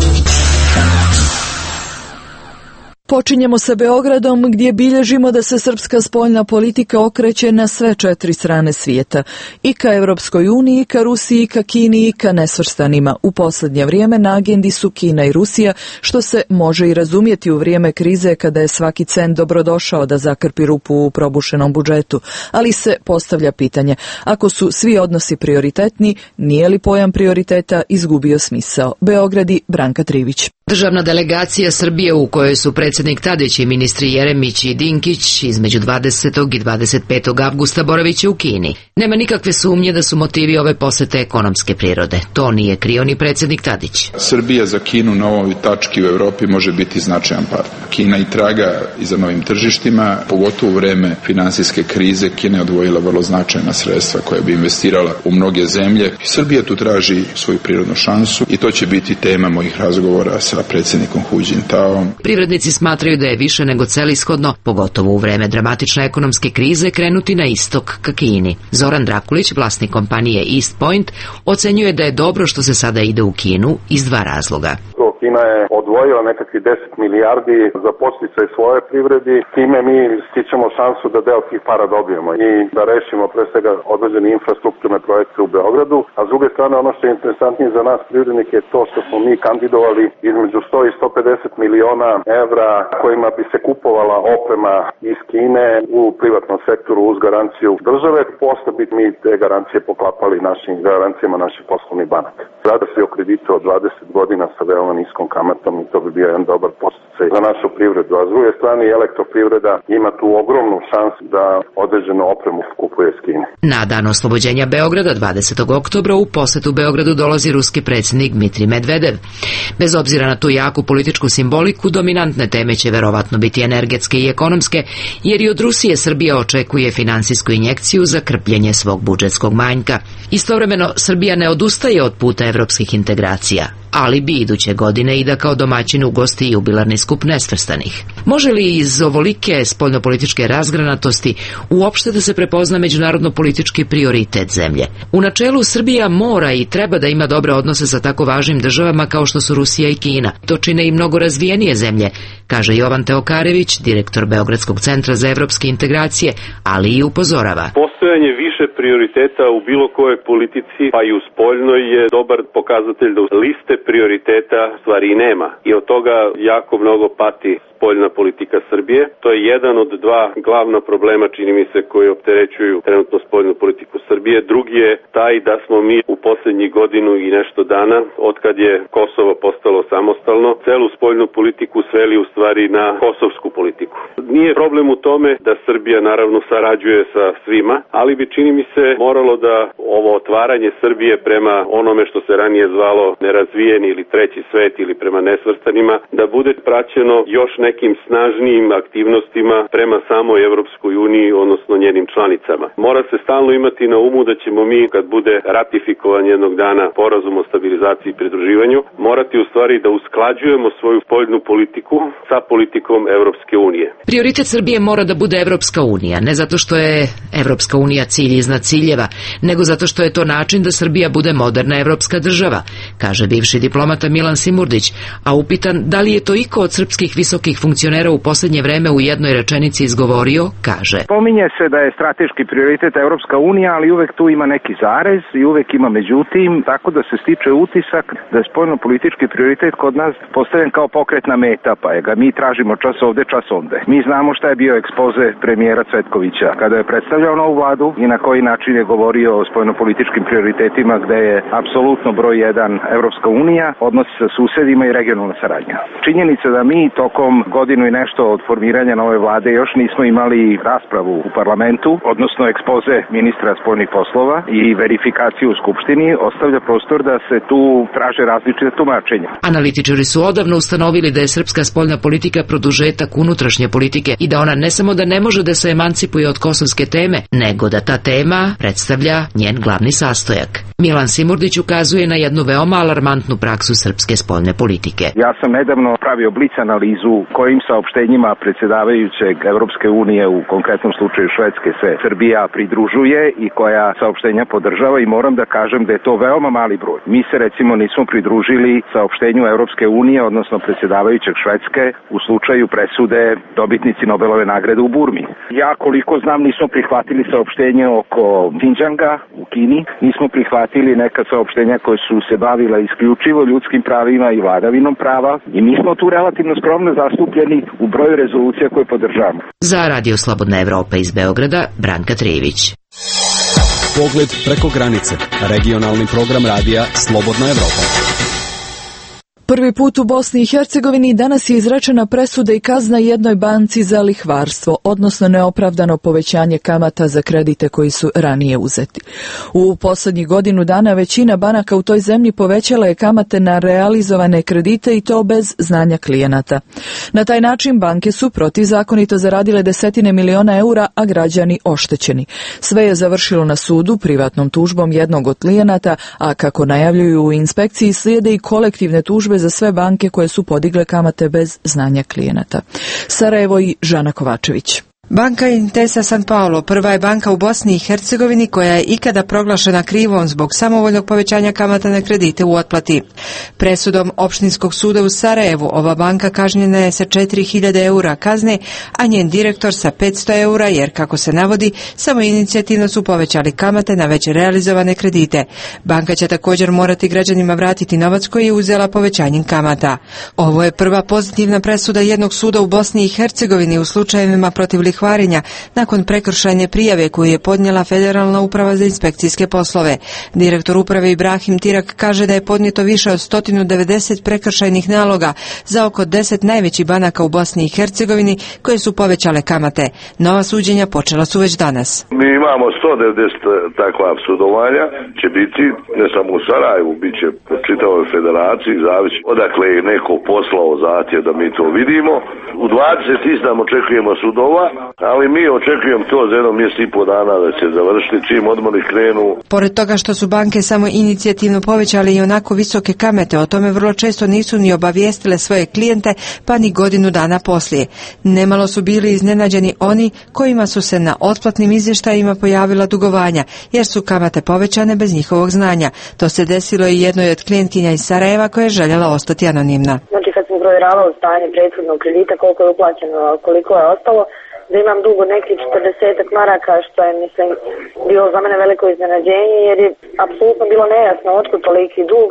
Počinjemo sa Beogradom, gdje bilježimo da se srpska spoljna politika okreće na sve četiri strane svijeta. I ka Europskoj uniji, i ka Rusiji, i ka Kini, i ka nesvrstanima. U posljednje vrijeme na agendi su Kina i Rusija, što se može i razumjeti u vrijeme krize kada je svaki cent dobrodošao da zakrpi rupu u probušenom budžetu. Ali se postavlja pitanje, ako su svi odnosi prioritetni, nije li pojam prioriteta izgubio smisao? Beogradi, Branka Trivić. Državna delegacija Srbije, u kojoj su predsjednik Tadić i ministri Jeremić i Dinkić, između dvadesetog i dvadeset petog avgusta boraviće u Kini. Nema nikakve sumnje da su motivi ove posete ekonomske prirode. To nije krio ni predsjednik Tadić. Srbija za Kinu na ovoj tački u Europi može biti značajan partner. Kina i traga i za novim tržištima, pogotovo u vreme finansijske krize. Kina je odvojila vrlo značajna sredstva koja bi investirala u mnoge zemlje. Srbija tu traži svoju prirodnu šansu i to će biti tema mojih razgovora sa predsjednikom Hu Jintaom. Privrednici smatraju da je više nego celishodno, pogotovo u vreme dramatične ekonomske krize, krenuti na istok ka Kini. Zoran Drakulić, vlasnik kompanije East Point, ocenjuje da je dobro što se sada ide u Kinu iz dva razloga. Kina je odvojila nekakvih deset milijardi za podsticaj svoje privredi, time mi stičemo šansu da deo tih para dobijemo i da rešimo pre svega određene infrastrukturne projekte u Beogradu, a s druge strane ono što je interesantnije za nas privrednike je to što smo mi kandidovali između sto i sto pedeset miliona evra kojima bi se kupovala oprema iz Kine u privatnom sektoru uz garanciju države, posle bi mi te garancije poklapali našim garancijama naših poslovnih banaka. Radi se o kreditu od dvadeset godina sa veoma niskom kamatom i to bi bio jedan dobar podsticaj za našu privredu. A s druge strane elektroprivreda ima tu ogromnu šansu da određenu opremu kupuje iz Kine. Na dan oslobođenja Beograda dvadesetog oktobra u posetu Beogradu dolazi ruski predsjednik Dmitrij Medvedev. Bez obzira na tu jaku političku simboliku, dominantne teme će verovatno biti energetske i ekonomske, jer i od Rusije Srbija očekuje finansijsku injekciju za krpljenje svog budžetskog manjka. Istovremeno, Srbija ne odustaje od puta evropskih integracija, ali bi iduće godine i da kao domaćin ugosti jubilarni skup nesvrstanih. Može li iz ovolike spoljnopolitičke razgranatosti uopšte da se prepozna međunarodno-politički prioritet zemlje? U načelu Srbija mora i treba da ima dobre odnose sa tako važnim državama kao što su Rusija i Kina. To čine i mnogo razvijenije zemlje, kaže Jovan Teokarević, direktor Beogradskog centra za evropske integracije, ali i upozorava. Postojanje više prioriteta u bilo kojoj politici, pa i u spoljnoj, je dobar pokazatelj da liste prioriteta stvari i nema. I od toga jako mnogo pati spoljna politika Srbije. To je jedan od dva glavna problema, čini mi se, koji opterećuju trenutno spoljnu politiku Srbije. Drugi je taj da smo mi u posljednjih godinu i nešto dana, otkad je Kosovo postalo samostalno, celu spoljnu politiku sveli u stvari na kosovsku politiku. Nije problem u tome da Srbija naravno sarađuje sa svima, ali bi, čini mi se, moralo da ovo otvaranje Srbije prema onome što se ranije zvalo nerazvijeni ili treći svet ili prema nesvrstanima, da bude praćeno još nekim snažnijim aktivnostima prema samoj Evropskoj uniji, odnosno njenim članicama. Mora se stalno imati na umu da ćemo mi, kad bude ratifikovan jednog dana sporazum o stabilizaciji i pridruživanju, morati u stvari da usklađujemo svoju spoljnu politiku sa politikom Evropske unije. Prioritet Srbije mora da bude Evropska unija, ne zato što je Evropska unija cilj iznad ciljeva, nego zato što je to način da Srbija bude moderna evropska država, kaže bivši diplomata Milan Simurdić, a upitan da li je to iko od srpskih visokih funkcionera u poslednje vreme u jednoj rečenici izgovorio, kaže: Pominje se da je strateški prioritet Evropska unija, ali uvek tu ima neki zarez i uvek ima međutim, tako da se stiče utisak da je spoljno-politički prioritet kod nas postavljen kao pokretna meta, pa je ga mi tražimo čas ovde, čas onde. Mi znamo šta je bio ekspoze premijera Cvetkovića kada je predstavljao novu vladu i na koji način je govorio o spoljno-političkim prioritetima, gde je apsolutno broj jedan Evropska unija, odnosi sa susedima i regionalna saradnja. Činjenica da mi tokom godinu i nešto od formiranja nove vlade još nismo imali raspravu u parlamentu, odnosno ekspoze ministra spoljnih poslova i verifikaciju u Skupštini, ostavlja prostor da se tu traže različite tumačenja. Analitičari su odavno ustanovili da je srpska spoljna politika produžetak unutrašnje politike i da ona ne samo da ne može da se emancipuje od kosovske teme, nego da ta tema predstavlja njen glavni sastojak. Milan Simurdić ukazuje na jednu veoma alarmantnu praksu srpske spoljne politike. Ja sam nedavno pravio blic analizu kojim saopštenjima predsjedavajućeg Evropske unije, u konkretnom slučaju Švedske, se Srbija pridružuje i koja saopštenja podržava, i moram da kažem da je to veoma mali broj. Mi se recimo nismo pridružili saopštenju Evropske unije, odnosno predsjedavajućeg Švedske, u slučaju presude dobitnici Nobelove nagrade u Burmi. Ja, koliko znam, nismo prihvatili saopštenje oko Xinjianga u Kini, nismo prihvatili neka saopštenja koje su se bavila isključivo ljudskim pravima i vladavinom prava, i mi smo tu relativno skromno zastupljeni u broju rezolucija koje podržavamo. Za Radio Slobodna Evropa iz Beograda, Branka Trijević. Pogled preko granice. Regionalni program radija Slobodna Evropa. Prvi put u Bosni i Hercegovini danas je izrečena presuda i kazna jednoj banci za lihvarstvo, odnosno neopravdano povećanje kamata za kredite koji su ranije uzeti. U poslednjih godinu dana većina banaka u toj zemlji povećala je kamate na realizovane kredite i to bez znanja klijenata. Na taj način banke su protivzakonito zaradile desetine miliona eura, a građani oštećeni. Sve je završilo na sudu privatnom tužbom jednog od klijenata, a kako najavljuju u inspekciji slijede i kolektivne tužbe za sve banke koje su podigle kamate bez znanja klijenata. Sarajevo i Žana Kovačević. Banka Intesa San Paolo prva je banka u Bosni i Hercegovini koja je ikada proglašena krivom zbog samovoljnog povećanja kamata na kredite u otplati. Presudom Opštinskog suda u Sarajevu ova banka kažnjena je sa četiri hiljade eura kazne, a njen direktor sa petsto eura jer, kako se navodi, samo inicijativno su povećali kamate na već realizovane kredite. Banka će također morati građanima vratiti novac koji je uzela povećanjem kamata. Ovo je prva pozitivna presuda jednog suda u Bosni i Hercegovini u slučajevima protiv lihvarenja nakon prekršajne prijave koju je podnijela Federalna uprava za inspekcijske poslove. Direktor uprave Ibrahim Tirak kaže da je podnijeto više od sto devedeset prekršajnih naloga za oko deset najvećih banaka u Bosni i Hercegovini koje su povećale kamate. Nova suđenja počela su već danas. Mi imamo sto devedeset takva sudovanja, će biti ne samo u Sarajevu, bit će po čitavoj federaciji, zavisi odakle je neko poslao zahtjev da mi to vidimo. U dvadeset izdam očekujemo sudova, ali mi očekujemo to za jedno mjesec i po dana da će završiti čim odmah krenu. Pored toga što su banke samo inicijativno povećale i onako visoke kamate, o tome vrlo često nisu ni obavijestile svoje klijente, pa ni godinu dana poslije. Nemalo su bili iznenađeni oni kojima su se na otplatnim izvještajima pojavila dugovanja, jer su kamate povećane bez njihovog znanja. To se desilo i jednoj od klijentkinja iz Sarajeva koja je željela ostati anonimna. Znači kad sam provjeravala stanje prethodnog kredita, koliko je uplaćeno, koliko je ostalo, da imam dug od nekih četrdesetak maraka, što je, mislim, bilo za mene veliko iznenađenje, jer je apsolutno bilo nejasno otkud toliki dug, s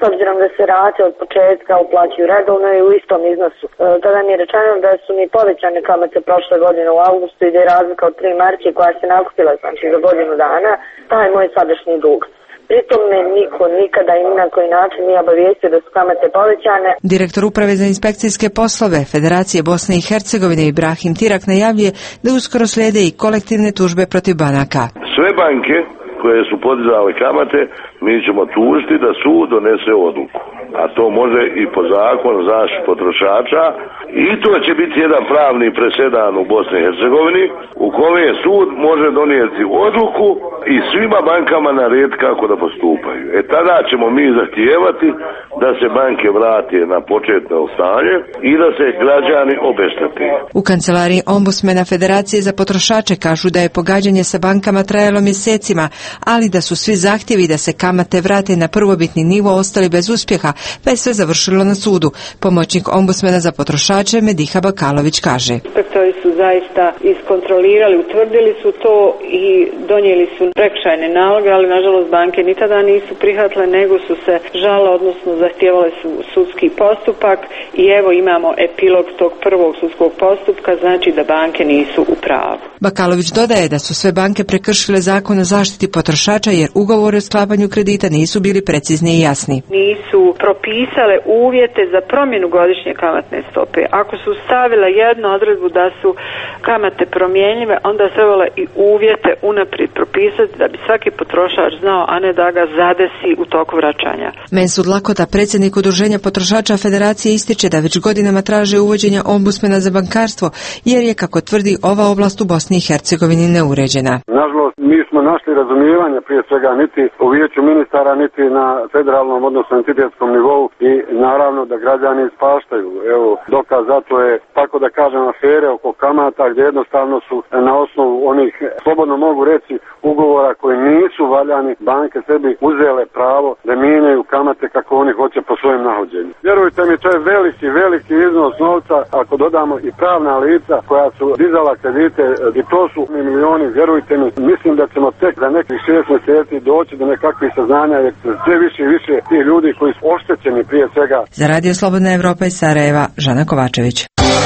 s obzirom da se rate od početka uplaćuju redovno i u istom iznosu. E, tada mi je rečeno da su mi povećane kamate prošle godine u avgustu i da je razlika od tri marke koja se nakupila znači za godinu dana, taj moj sadašnji dug. Pritom me niko nikada i ni na koji način nije obavijestio da su kamate povećane. Direktor Uprave za inspekcijske poslove Federacije Bosne i Hercegovine Ibrahim Tirak najavljuje da uskoro slijede i kolektivne tužbe protiv banaka. Sve banke koje su podizale kamate mi ćemo tužiti da sud donese odluku. A to može i po zakonu zaštite potrošača i to će biti jedan pravni presedan u Bosni i Hercegovini u kome sud može donijeti odluku i svima bankama narediti kako da postupaju. E tada ćemo mi zahtijevati da se banke vrate na početno stanje i da se građani obeštete. U kancelariji ombudsmena Federacije za potrošače kažu da je pogađanje sa bankama trajalo mjesecima, ali da su svi zahtjevi da se kamate vrate na prvobitni nivo ostali bez uspjeha, pa je sve završilo na sudu. Pomoćnik ombudsmena za potrošače Mediha Bakalović kaže: Inspektori su zaista iskontrolirali, utvrdili su to i donijeli su prekršajne naloge, ali nažalost banke ni tada nisu prihvatile, nego su se žale, odnosno zahtijevale su sudski postupak i evo imamo epilog tog prvog sudskog postupka, znači da banke nisu u pravu. Bakalović dodaje da su sve banke prekršile zakon o zaštiti potrošača jer ugovori o sklapanju kredita nisu bili precizni i jasni. Nisu propisale uvjete za promjenu godišnje kamatne stope. Ako su stavile jednu odredbu da su kamate promjenjive, onda se trebalo i uvjete unaprijed propisati da bi svaki potrošač znao, a ne da ga zadesi u toku vraćanja. Mensud Lakota, predsjednik Udruženja potrošača Federacije, ističe da već godinama traže uvođenje ombudsmena za bankarstvo, jer je, kako tvrdi, ova oblast u Bosni i Hercegovini neuređena. Nažalost, mi smo našli razumijevanje prije svega niti u vijeću ministara, niti na federalnom, odnosno entitetskom nivou i naravno da građani ispaštaju. Evo, dokaz za to je, tako da kažem, afere oko kamata gdje jednostavno su na osnovu onih, slobodno mogu reći, ugovora koji nisu valjani, banke sebi uzele pravo da mijenjaju kamate kako oni hoće po svojem nahođenju. Vjerujte mi, to je veliki, veliki iznos novca, ako dodamo i pravna lica koja su dizala kredite, i to su milioni, vjerujte mi, mislim da ćemo tek za nekih šest mjeseci doći do nekakvih saznanja, jer sve više i više tih ljudi koji su oštećeni prije svega. Za Radio Slobodna Evropa iz Sarajeva, Žana Kovačević.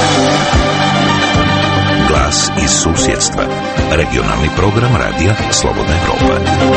Glas iz susjedstva. Regionalni program Radija Slobodna Evropa.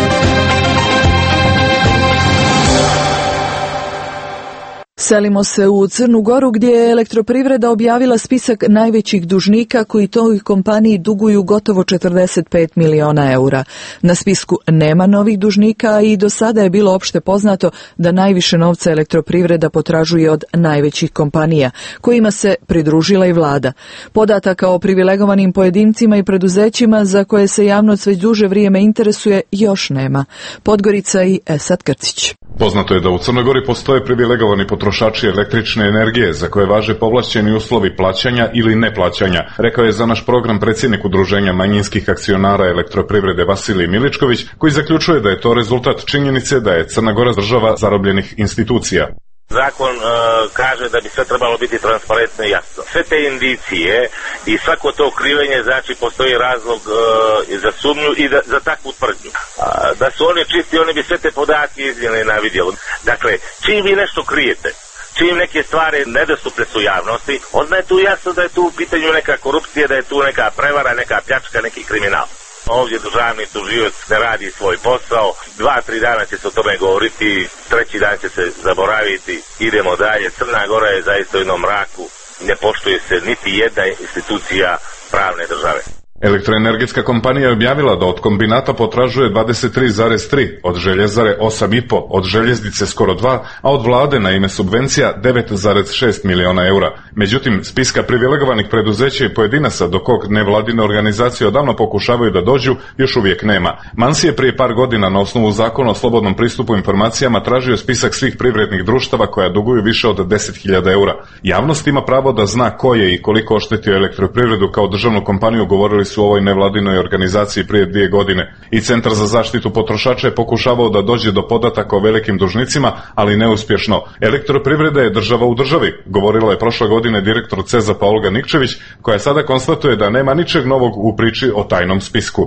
Selimo se u Crnu Goru gdje je Elektroprivreda objavila spisak najvećih dužnika koji toj kompaniji duguju gotovo četrdeset pet miliona eura. Na spisku nema novih dužnika i do sada je bilo opšte poznato da najviše novca Elektroprivreda potražuje od najvećih kompanija, kojima se pridružila i vlada. Podataka o privilegovanim pojedincima i preduzećima za koje se javnost već duže vrijeme interesuje još nema. Podgorica i Esad Krcić. Poznato je da u Crnoj Gori postoje privilegovani potrošači električne energije za koje važe povlašćeni uslovi plaćanja ili neplaćanja, rekao je za naš program predsjednik Udruženja manjinskih akcionara Elektroprivrede Vasilij Miličković, koji zaključuje da je to rezultat činjenice da je Crna Gora država zarobljenih institucija. Zakon uh, kaže da bi sve trebalo biti transparentno i jasno. Sve te indicije i svako to krivenje, znači postoji razlog uh, za sumnju i da, za takvu tvrdnju. Uh, da su oni čisti, oni bi sve te podatke iznijeli na vidjelu. Dakle, čim vi nešto krijete, čim neke stvari nedostupne su javnosti, onda je tu jasno da je tu u pitanju neka korupcija, da je tu neka prevara, neka pljačka, neki kriminal. Ovdje državni tužilac ne radi svoj posao, dva, tri dana će se o tome govoriti, treći dan će se zaboraviti, idemo dalje. Crna Gora je zaista u jednom mraku, ne poštuje se niti jedna institucija pravne države. Elektroenergetska kompanija je objavila da od kombinata potražuje dvadeset tri zarez tri, od željezare osam i po, od željeznice skoro dva, a od vlade na ime subvencija devet zarez šest miliona eura. Međutim, spiska privilegovanih preduzeća i pojedinaca do kog nevladine organizacije odavno pokušavaju da dođu, još uvijek nema. Mansi je prije par godina na osnovu zakona o slobodnom pristupu informacijama tražio spisak svih privrednih društava koja duguju više od deset hiljada eura. Javnost ima pravo da zna ko je i koliko oštetio Elektroprivredu kao državnu kompaniju, govorili su u ovoj nevladinoj organizaciji prije dvije godine. I Centar za zaštitu potrošača je pokušavao da dođe do podataka o velikim dužnicima, ali neuspješno. Elektroprivreda je država u državi, govorila je prošle godine direktor C E Z A-pa Olga Nikčević, koja sada konstatuje da nema ničeg novog u priči o tajnom spisku.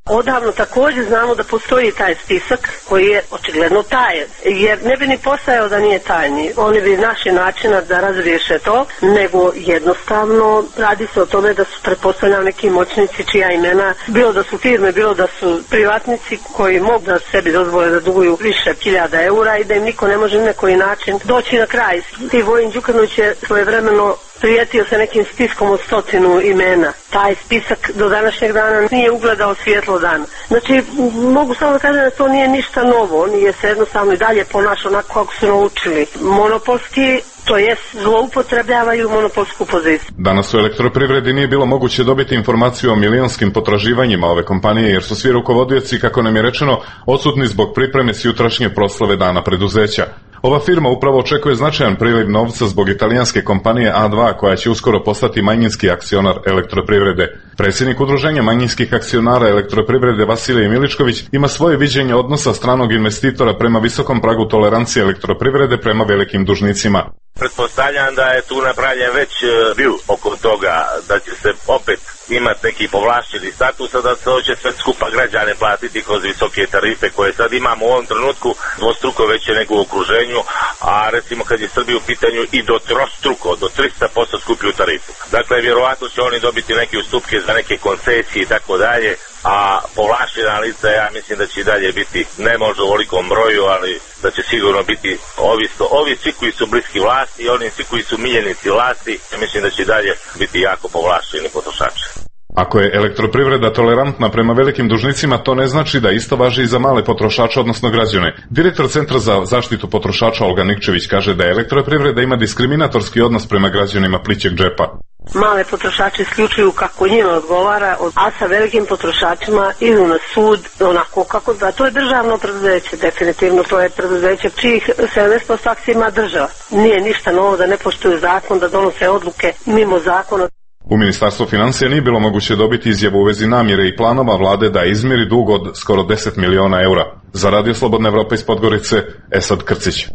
Odavno također znamo da postoji taj spisak koji je očigledno tajan, jer ne bi ni postajao da nije tajni. Oni bi našli načina da razriješe to, nego jednostavno radi se o tome da su pretpostavljam neki moćnici čija imena, bilo da su firme, bilo da su privatnici koji mogu da sebi dozvole da duguju više hiljada eura i da im niko ne može ni na koji način doći na kraj. Ti Vojin Đukanović je svojevremeno prijetio se nekim spiskom od stotinu imena. Taj spisak do današnjeg dana nije ugledao svjetlo dana. Znači, mogu samo da kažem da to nije ništa novo. Oni je se jednostavno i dalje ponašao onako kako su naučili. Monopolski, to jest zloupotrebljavaju monopolsku poziciju. Danas u elektroprivredi nije bilo moguće dobiti informaciju o milionskim potraživanjima ove kompanije, jer su svi rukovodioci, kako nam je rečeno, odsutni zbog pripreme s jutrašnje proslave dana preduzeća. Ova firma upravo očekuje značajan priliv novca zbog italijanske kompanije A dva, koja će uskoro postati manjinski akcionar elektroprivrede. Predsjednik udruženja manjinskih akcionara elektroprivrede Vasilij Miličković ima svoje viđenje odnosa stranog investitora prema visokom pragu tolerancije elektroprivrede prema velikim dužnicima. Pretpostavljam da je tu napravljen već bil oko toga da će se opet imati neki povlašćeni status, a da se će sve skupa građane platiti kroz visoke tarife koje sad imamo u ovom trenutku dvostruko veće nego u okruženju, a recimo kad je Srbija u pitanju i do trostruko, do tristo posto skuplju tarifu. Dakle, vjerovatno će oni dobiti neke ustupke za neke koncesije i tako dalje, a povlašćena lica ja mislim da će i dalje biti ne možda u velikom broju, ali da će sigurno biti ovisno, ovi svi koji su bliski vlasti i oni svi koji su miljenici vlasti, ja mislim da će i dalje biti jako povlašćeni potrošači. Ako je elektroprivreda tolerantna prema velikim dužnicima, to ne znači da isto važi i za male potrošače, odnosno građane. Direktor Centra za zaštitu potrošača Olga Nikčević kaže da elektroprivreda ima diskriminatorski odnos prema građanima plićeg džepa. Male potrošači isključuju kako njima odgovara, a sa velikim potrošačima idu na sud onako kako da. To je državno preduzeće, definitivno to je preduzeće čijih sedamdeset posto akcija ima država. Nije ništa novo da ne poštuju zakon, da donose odluke mimo zakona. U Ministarstvu financija nije bilo moguće dobiti izjavu u vezi namjere i planova vlade da izmiri dug od skoro deset miliona eura. Za Radio Slobodna Evropa iz Podgorice, Esad Krcić.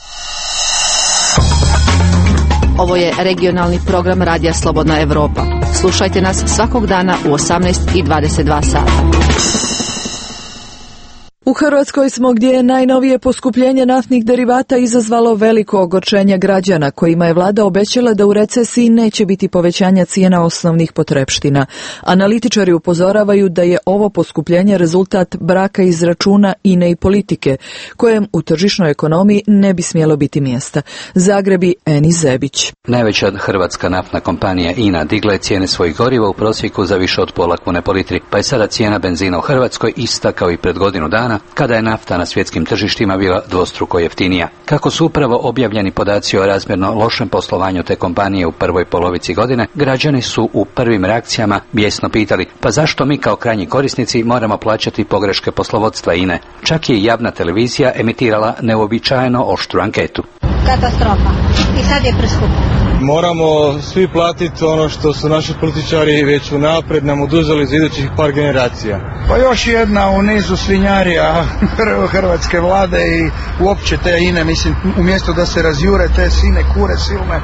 Ovo je regionalni program Radija Slobodna Evropa. Slušajte nas svakog dana u osamnaest i dvadeset dva sata. U Hrvatskoj smo gdje je najnovije poskupljenje naftnih derivata izazvalo veliko ogorčenje građana kojima je vlada obećala da u recesiji neće biti povećanja cijena osnovnih potrepština. Analitičari upozoravaju da je ovo poskupljenje rezultat braka izračuna I N E i politike, kojem u tržišnoj ekonomiji ne bi smjelo biti mjesta. Zagrebi Eni Zebić. Najveća hrvatska naftna kompanija I N A digla je cijene svojih goriva u prosjeku za više od pola kune po litri, pa je sada cijena benzina u Hrvatskoj ista kao i pred godinu dana, kada je nafta na svjetskim tržištima bila dvostruko jeftinija. Kako su upravo objavljeni podaci o razmjerno lošem poslovanju te kompanije u prvoj polovici godine, građani su u prvim reakcijama bijesno pitali, pa zašto mi kao krajnji korisnici moramo plaćati pogreške poslovodstva I N E? Čak je i javna televizija emitirala neuobičajeno oštru anketu. Katastrofa. I sad je preskupo. Moramo svi platiti ono što su naši političari već unaprijed nam oduzeli za idućih par generacija. Pa još jedna u nizu svinjarija hrvatske vlade i uopće te I N E, mislim, umjesto da se razjure te sine kure silne,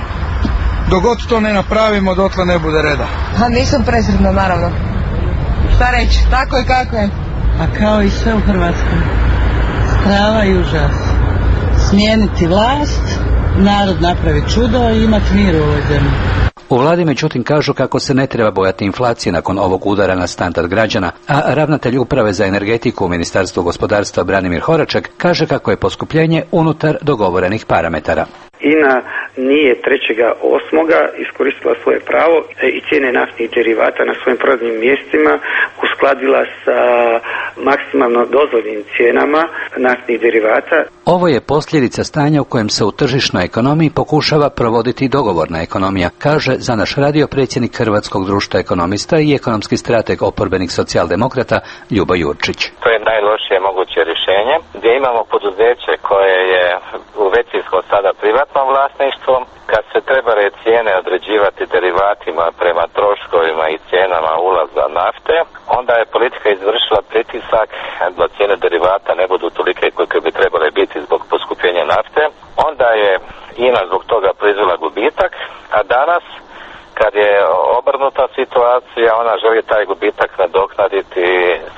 dok god to ne napravimo, dotle ne bude reda. A nisam presretna, naravno. Šta reći, tako je kako je. A kao i sve u Hrvatskoj, strava i užas. Smijeniti vlast, narod napravi čudo i imati mir u ovoj zemlji. U vladi međutim kažu kako se ne treba bojati inflacije nakon ovog udara na standard građana, a ravnatelj uprave za energetiku u Ministarstvu gospodarstva Branimir Horaček kaže kako je poskupljenje unutar dogovorenih parametara. I N A nije trećega osmoga iskoristila svoje pravo i cijene naftnih derivata na svojim prodajnim mjestima uskladila sa maksimalno dozvoljenim cijenama naftnih derivata. Ovo je posljedica stanja u kojem se u tržišnoj ekonomiji pokušava provoditi dogovorna ekonomija, kaže za naš radio predsjednik Hrvatskog društva ekonomista i ekonomski strateg oporbenih socijaldemokrata Ljubo Jurčić. To je najlošije moguće rješenje, gdje imamo poduzeće koje je u većinskom sada privatnom vlasništvom. Kad se trebaju cijene određivati derivatima prema troškovima i cijenama ulaza nafte, onda je politika izvršila pritisak da cijene derivata ne budu tolike kolike bi trebale biti zbog poskupljenja nafte. Onda je I N A zbog toga proizvela gubitak, a danas kad je obrnuta situacija, ona želi taj gubitak nadoknaditi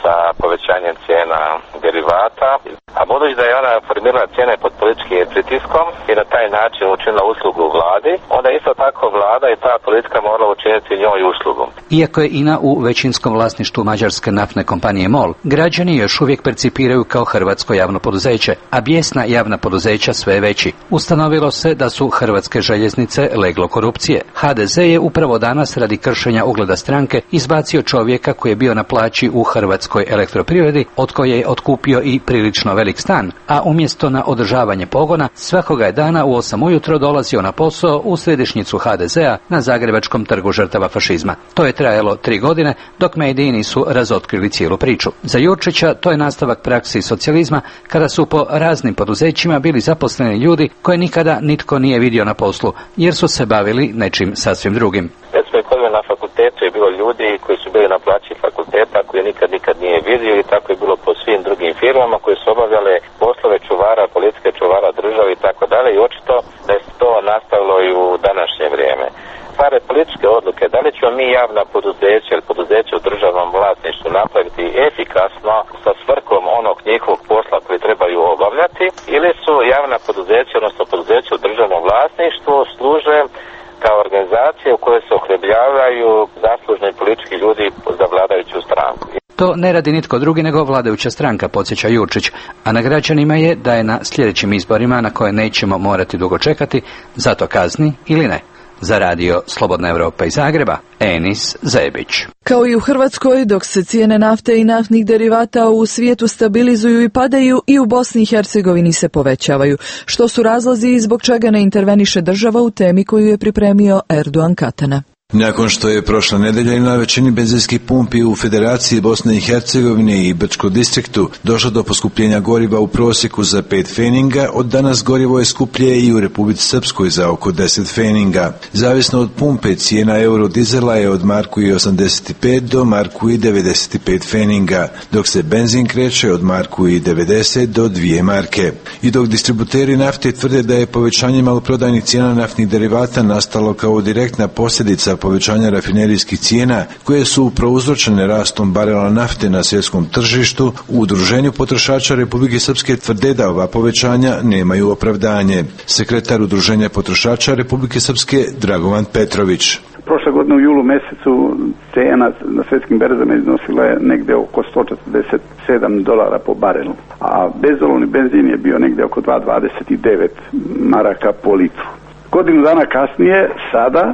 Evropa, a budući da je ona formirala cijene pod političkim pritiskom i na taj način učinila uslugu vladi, onda isto tako vlada i ta politika morala učiniti njoj uslugu. Iako je I N A u većinskom vlasništvu mađarske naftne kompanije MOL, građani još uvijek percipiraju kao hrvatsko javno poduzeće, a bijesna javna poduzeća sve je veći. Ustanovilo se da su hrvatske željeznice leglo korupcije. H D Z je upravo danas radi kršenja ugleda stranke izbacio čovjeka koji je bio na plaći u Hrvatskoj elektroprivredi, od koje je otkupio i prilično velik stan, a umjesto na održavanje pogona, svakoga je dana u osam ujutro dolazio na posao u središnjicu H D Z-a na Zagrebačkom trgu žrtava fašizma. To je trajalo tri godine, dok mediji nisu razotkrili cijelu priču. Za Jurčića to je nastavak praksi socijalizma, kada su po raznim poduzećima bili zaposleni ljudi koje nikada nitko nije vidio na poslu, jer su se bavili nečim sasvim drugim. Recimo kod mene na fakultetu je bilo ljudi koji su bili na plaći fakulteta koje nikad nikad nije vidio i tako je bilo po svim drugim firmama koje su obavljale poslove čuvara, politike čuvara države i tako dalje i očito da je to nastavilo i u današnje vrijeme. Stare političke odluke, da li ćemo mi javna poduzeća ili poduzeća u državnom vlasništvu napraviti efikasno sa svrhom onog njihovog posla koji trebaju obavljati, ili su javna poduzeća, odnosno poduzeća u državnom vlasništvu služe kao organizacije u kojoj se ohljebljavaju zaslužni politički ljudi za vladajuću stranku. To ne radi nitko drugi nego vladajuća stranka, podsjeća Jurčić, a na građanima je da je na sljedećim izborima, na koje nećemo morati dugo čekati, zato kazni ili ne. Za radio Slobodna Evropa iz Zagreba, Enis Zebić. Kao i u Hrvatskoj, dok se cijene nafte i naftnih derivata u svijetu stabilizuju i padaju, i u Bosni i Hercegovini se povećavaju. Što su razlozi i zbog čega ne interveniše država u temi koju je pripremio Erdogan Katana. Nakon što je prošla nedelja na većini benzinskih pumpi u Federaciji Bosne i Hercegovine i Brčko distriktu došlo do poskupljenja goriva u prosjeku za pet feninga, od danas gorivo je skuplje i u Republici Srpskoj za oko deset feninga. Zavisno od pumpe, cijena eurodizela je od marku i osamdeset pet do marku i devedeset pet feninga, dok se benzin kreće od marku i devedeset do dvije marke. I dok distributeri nafte tvrde da je povećanje maloprodajnih cijena naftnih derivata nastalo kao direktna posljedica povećanja rafinerijskih cijena koje su prouzročene rastom barela nafte na svjetskom tržištu, u Udruženju potrošača Republike Srpske tvrde da ova povećanja nemaju opravdanje. Sekretar Udruženja potrošača Republike Srpske Dragovan Petrović. Prošle godine u julu mjesecu cena na svjetskim berzama iznosila je negdje oko sto četrdeset sedam dolara po barelu, a bezolovni benzin je bio negdje oko dva zarez dvadeset devet maraka po litru. Godinu dana kasnije, sada,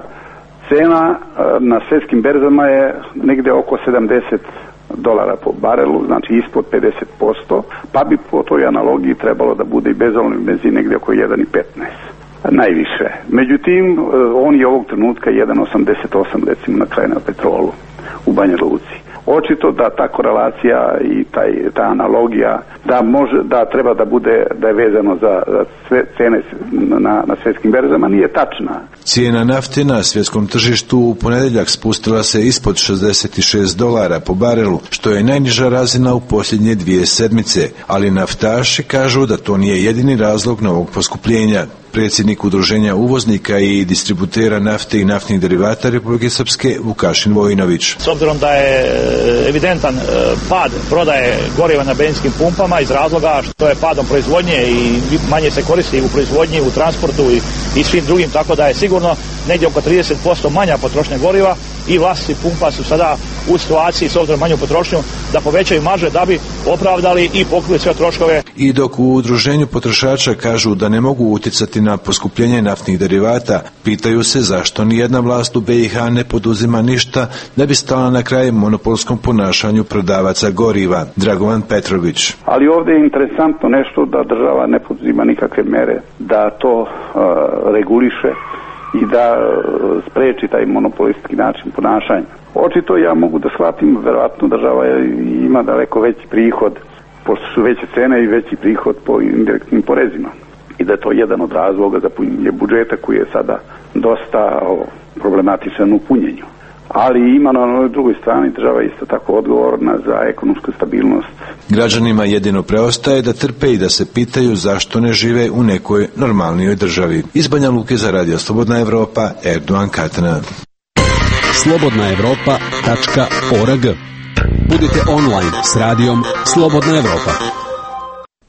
cena na svjetskim berzama je negdje oko sedamdeset dolara po barelu, znači ispod pedeset posto, pa bi po toj analogiji trebalo da bude i bezolovni benzin negdje oko jedan zarez petnaest. Najviše. Međutim, on je ovog trenutka jedan zarez osamdeset osam recimo na kraju na petrolu u Banja Luci. Očito da ta korelacija i taj, ta analogija da može, da treba da bude, da je vezano za, za sve cene na, na svjetskim berzama nije tačna. Cijena nafte na svjetskom tržištu u ponedjeljak spustila se ispod šezdeset šest dolara po barelu, što je najniža razina u posljednje dvije sedmice, ali naftaši kažu da to nije jedini razlog novog poskupljenja. Predsjednik Udruženja uvoznika i distributera nafte i naftnih derivata Republike Srpske Vukašin Vojinović. S obzirom da je evidentan pad prodaje goriva na benzinskim pumpama iz razloga što je padom proizvodnje i manje se koristi u proizvodnji, u transportu i, i svim drugim, tako da je sigurno negdje oko trideset posto manja potrošnja goriva i vlasnici pumpa su sada u situaciji s obzirom manju potrošnju da povećaju marže da bi opravdali i pokrili sve troškove. I dok u Udruženju potrošača kažu da ne mogu utjecati na poskupljenje naftnih derivata, pitaju se zašto nijedna vlast u B i H ne poduzima ništa da bi stala na kraj monopolskom ponašanju prodavaca goriva. Dragovan Petrović. Ali ovdje je interesantno nešto da država ne poduzima nikakve mere da to uh, reguliše i da spreči taj monopolistički način ponašanja. Očito ja mogu da shvatim, verovatno država ima daleko veći prihod, pošto su veće cene i veći prihod po indirektnim porezima. I da je to jedan od razloga za punjenje budžeta koji je sada dosta o, problematičan u punjenju. Ali ima na drugoj strani država isto tako odgovorna za ekonomsku stabilnost. Građanima jedino preostaje da trpe i da se pitaju zašto ne žive u nekoj normalnijoj državi. Iz Banja Luke za radio Slobodna Evropa, Erdogan Katana. slobodna evropa tačka org. Budite online s radijom Slobodna Evropa.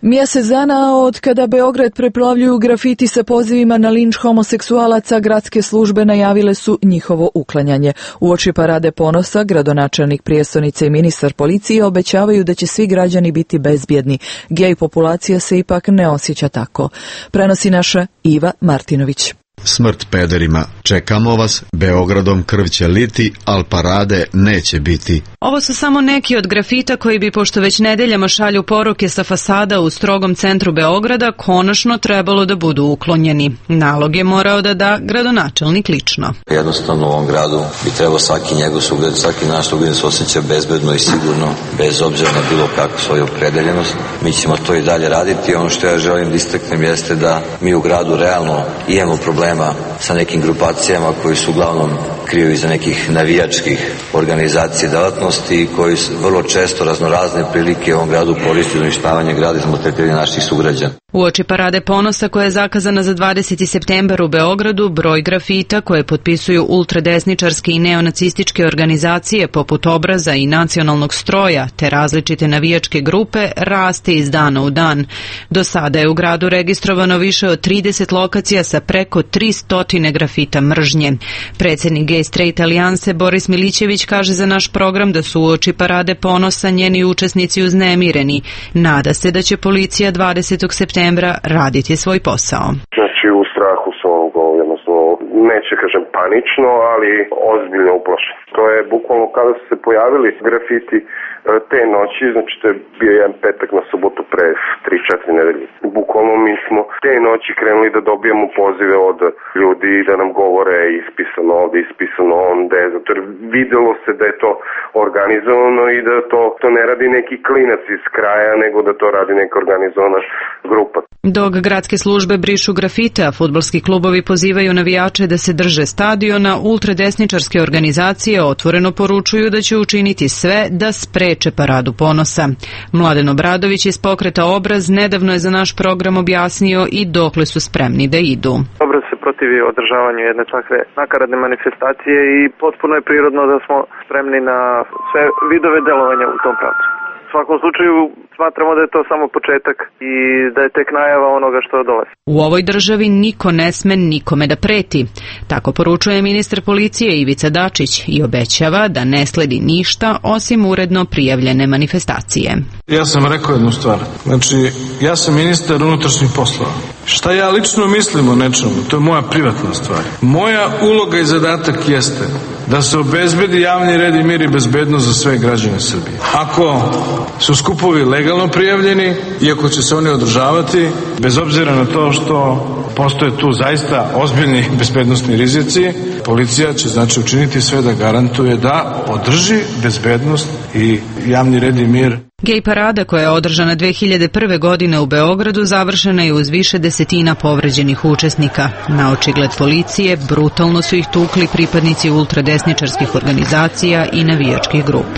Mjesec dana od kada Beograd preplavljuju grafiti sa pozivima na linč homoseksualaca, gradske službe najavile su njihovo uklanjanje. Uoči Parade ponosa, gradonačelnik prijestolnice i ministar policije obećavaju da će svi građani biti bezbjedni. Gej populacija se ipak ne osjeća tako. Prenosi naša Iva Martinović. Smrt pederima. Čekamo vas, Beogradom krv će liti, al parade neće biti. Ovo su samo neki od grafita koji bi, pošto već nedeljama šalju poruke sa fasada u strogom centru Beograda, konačno trebalo da budu uklonjeni. Nalog je morao da da gradonačelnik lično. Jednostavno u ovom gradu bi trebao svaki njegov sugrađanin, svaki naš sugrađanin se osjeća bezbedno i sigurno, bez obzira na bilo kakvu svoju opredeljenost. Mi ćemo to i dalje raditi. Ono što ja želim da istaknem jeste da mi u gradu realno imamo problema sa nekim grupacijama koji su uglavnom kriju iza nekih navijačkih organizacija i delatnosti i koji vrlo često raznorazne prilike u ovom gradu koriste za uništavanje grada i za maltretiranje naših sugrađana. Uoči Parade ponosa koja je zakazana za dvadeseti septembar u Beogradu, broj grafita koje potpisuju ultradesničarske i neonacističke organizacije poput Obraza i Nacionalnog stroja te različite navijačke grupe raste iz dana u dan. Do sada je u gradu registrovano više od trideset lokacija sa preko tristo grafita mržnje. Predsjednik Gay Straight Alijanse Boris Milićević kaže za naš program da su uoči Parade ponosa njeni učesnici uznemireni. Nada se da će policija dvadesetog septembra raditi svoj posao. Znači u strahu su jednostavno, neće kažem panično, ali ozbiljno uplašeni. To je bukvalno kada su se pojavili grafiti te noći, znači to je bio jedan petak na subotu pre tri četiri nedelje. Bukvalno mi smo te noći krenuli da dobijemo pozive od ljudi da nam govore ispisano ovde, ispisano onde, zato jer videlo se da je to organizovano i da to, to ne radi neki klinac iz kraja, nego da to radi neka organizovana grupa. Dok gradske službe brišu grafite, a fudbalski klubovi pozivaju navijače da se drže stadiona, ultradesničarske organizacije otvoreno poručuju da će učiniti sve da spreče Paradu ponosa. Mladen Obradović iz pokreta Obraz nedavno je za naš program objasnio i dokle su spremni da idu. Obraz se protivi održavanju jedne takve nakaradne manifestacije i potpuno je prirodno da smo spremni na sve vidove delovanja u tom pravcu. U svakom slučaju smatramo da je to samo početak i da je tek najava onoga što dolazi. U ovoj državi niko ne sme nikome da preti. Tako poručuje ministar policije Ivica Dačić i obećava da ne sledi ništa osim uredno prijavljene manifestacije. Ja sam rekao jednu stvar. Znači, ja sam ministar unutrašnjih poslova. Šta ja lično mislim o nečemu, to je moja privatna stvar. Moja uloga i zadatak jeste da se obezbedi javni red i mir i bezbednost za sve građane Srbije. Ako su skupovi legalno prijavljeni i ako će se oni održavati, bez obzira na to što postoje tu zaista ozbiljni bezbednosni rizici, policija će znači učiniti sve da garantuje da održi bezbednost i javni red i mir. Gej parada koja je održana dve hiljade prve. godine u Beogradu završena je uz više desetina povređenih učesnika. Na očigled policije brutalno su ih tukli pripadnici ultradesničarskih organizacija i navijačkih grupa.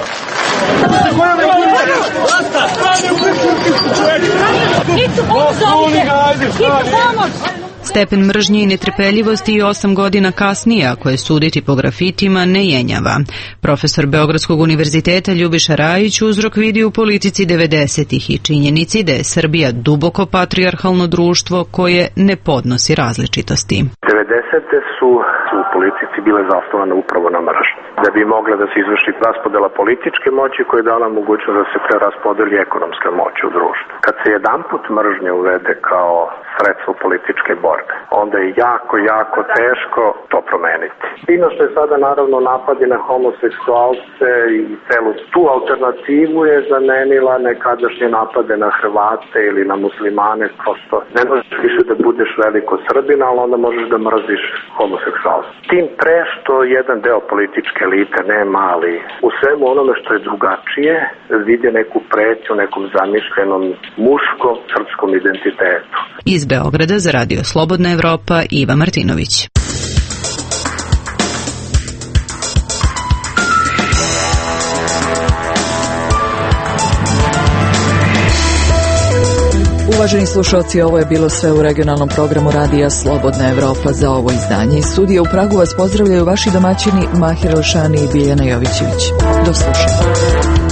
Stepen mržnje i netrpeljivosti i osam godina kasnije, ako je suditi po grafitima, ne jenjava. Profesor Beogradskog univerziteta Ljubiša Rajić uzrok vidi u politici devedesetih i činjenici da je Srbija duboko patrijarhalno društvo koje ne podnosi različitosti. devedesete su u politici bile zasnovane upravo na mržnji. Da bi mogla da se izvrši raspodela političke moći koja je dala mogućnost da se preraspodeli ekonomska moć u društvu. Kad se jedanput mržnja uvede kao sredstvo političke borbe, onda je jako, jako teško to promeniti. Fino što je sada naravno napadi na homoseksualce i celu tu alternativu je zamenila nekadašnje napade na Hrvate ili na muslimane, prosto ne možeš više da budeš veliko Srbina, ali onda možeš da mrziš homoseksualce. Tim pre što jedan deo političke elite, ne mali, u svemu onome što je drugačije, vide neku pretnju, nekom zamišljenom muškom srpskom identitetu. Iz Beograda za Radio Slobodna Evropa, Iva Martinović. Uvaženi slušalci, ovo je bilo sve u regionalnom programu Radija Slobodna Evropa za ovo izdanje. Iz studija u Pragu vas pozdravljaju vaši domaćini Mahir Elšani i Biljana Jovićević. Do slušanja.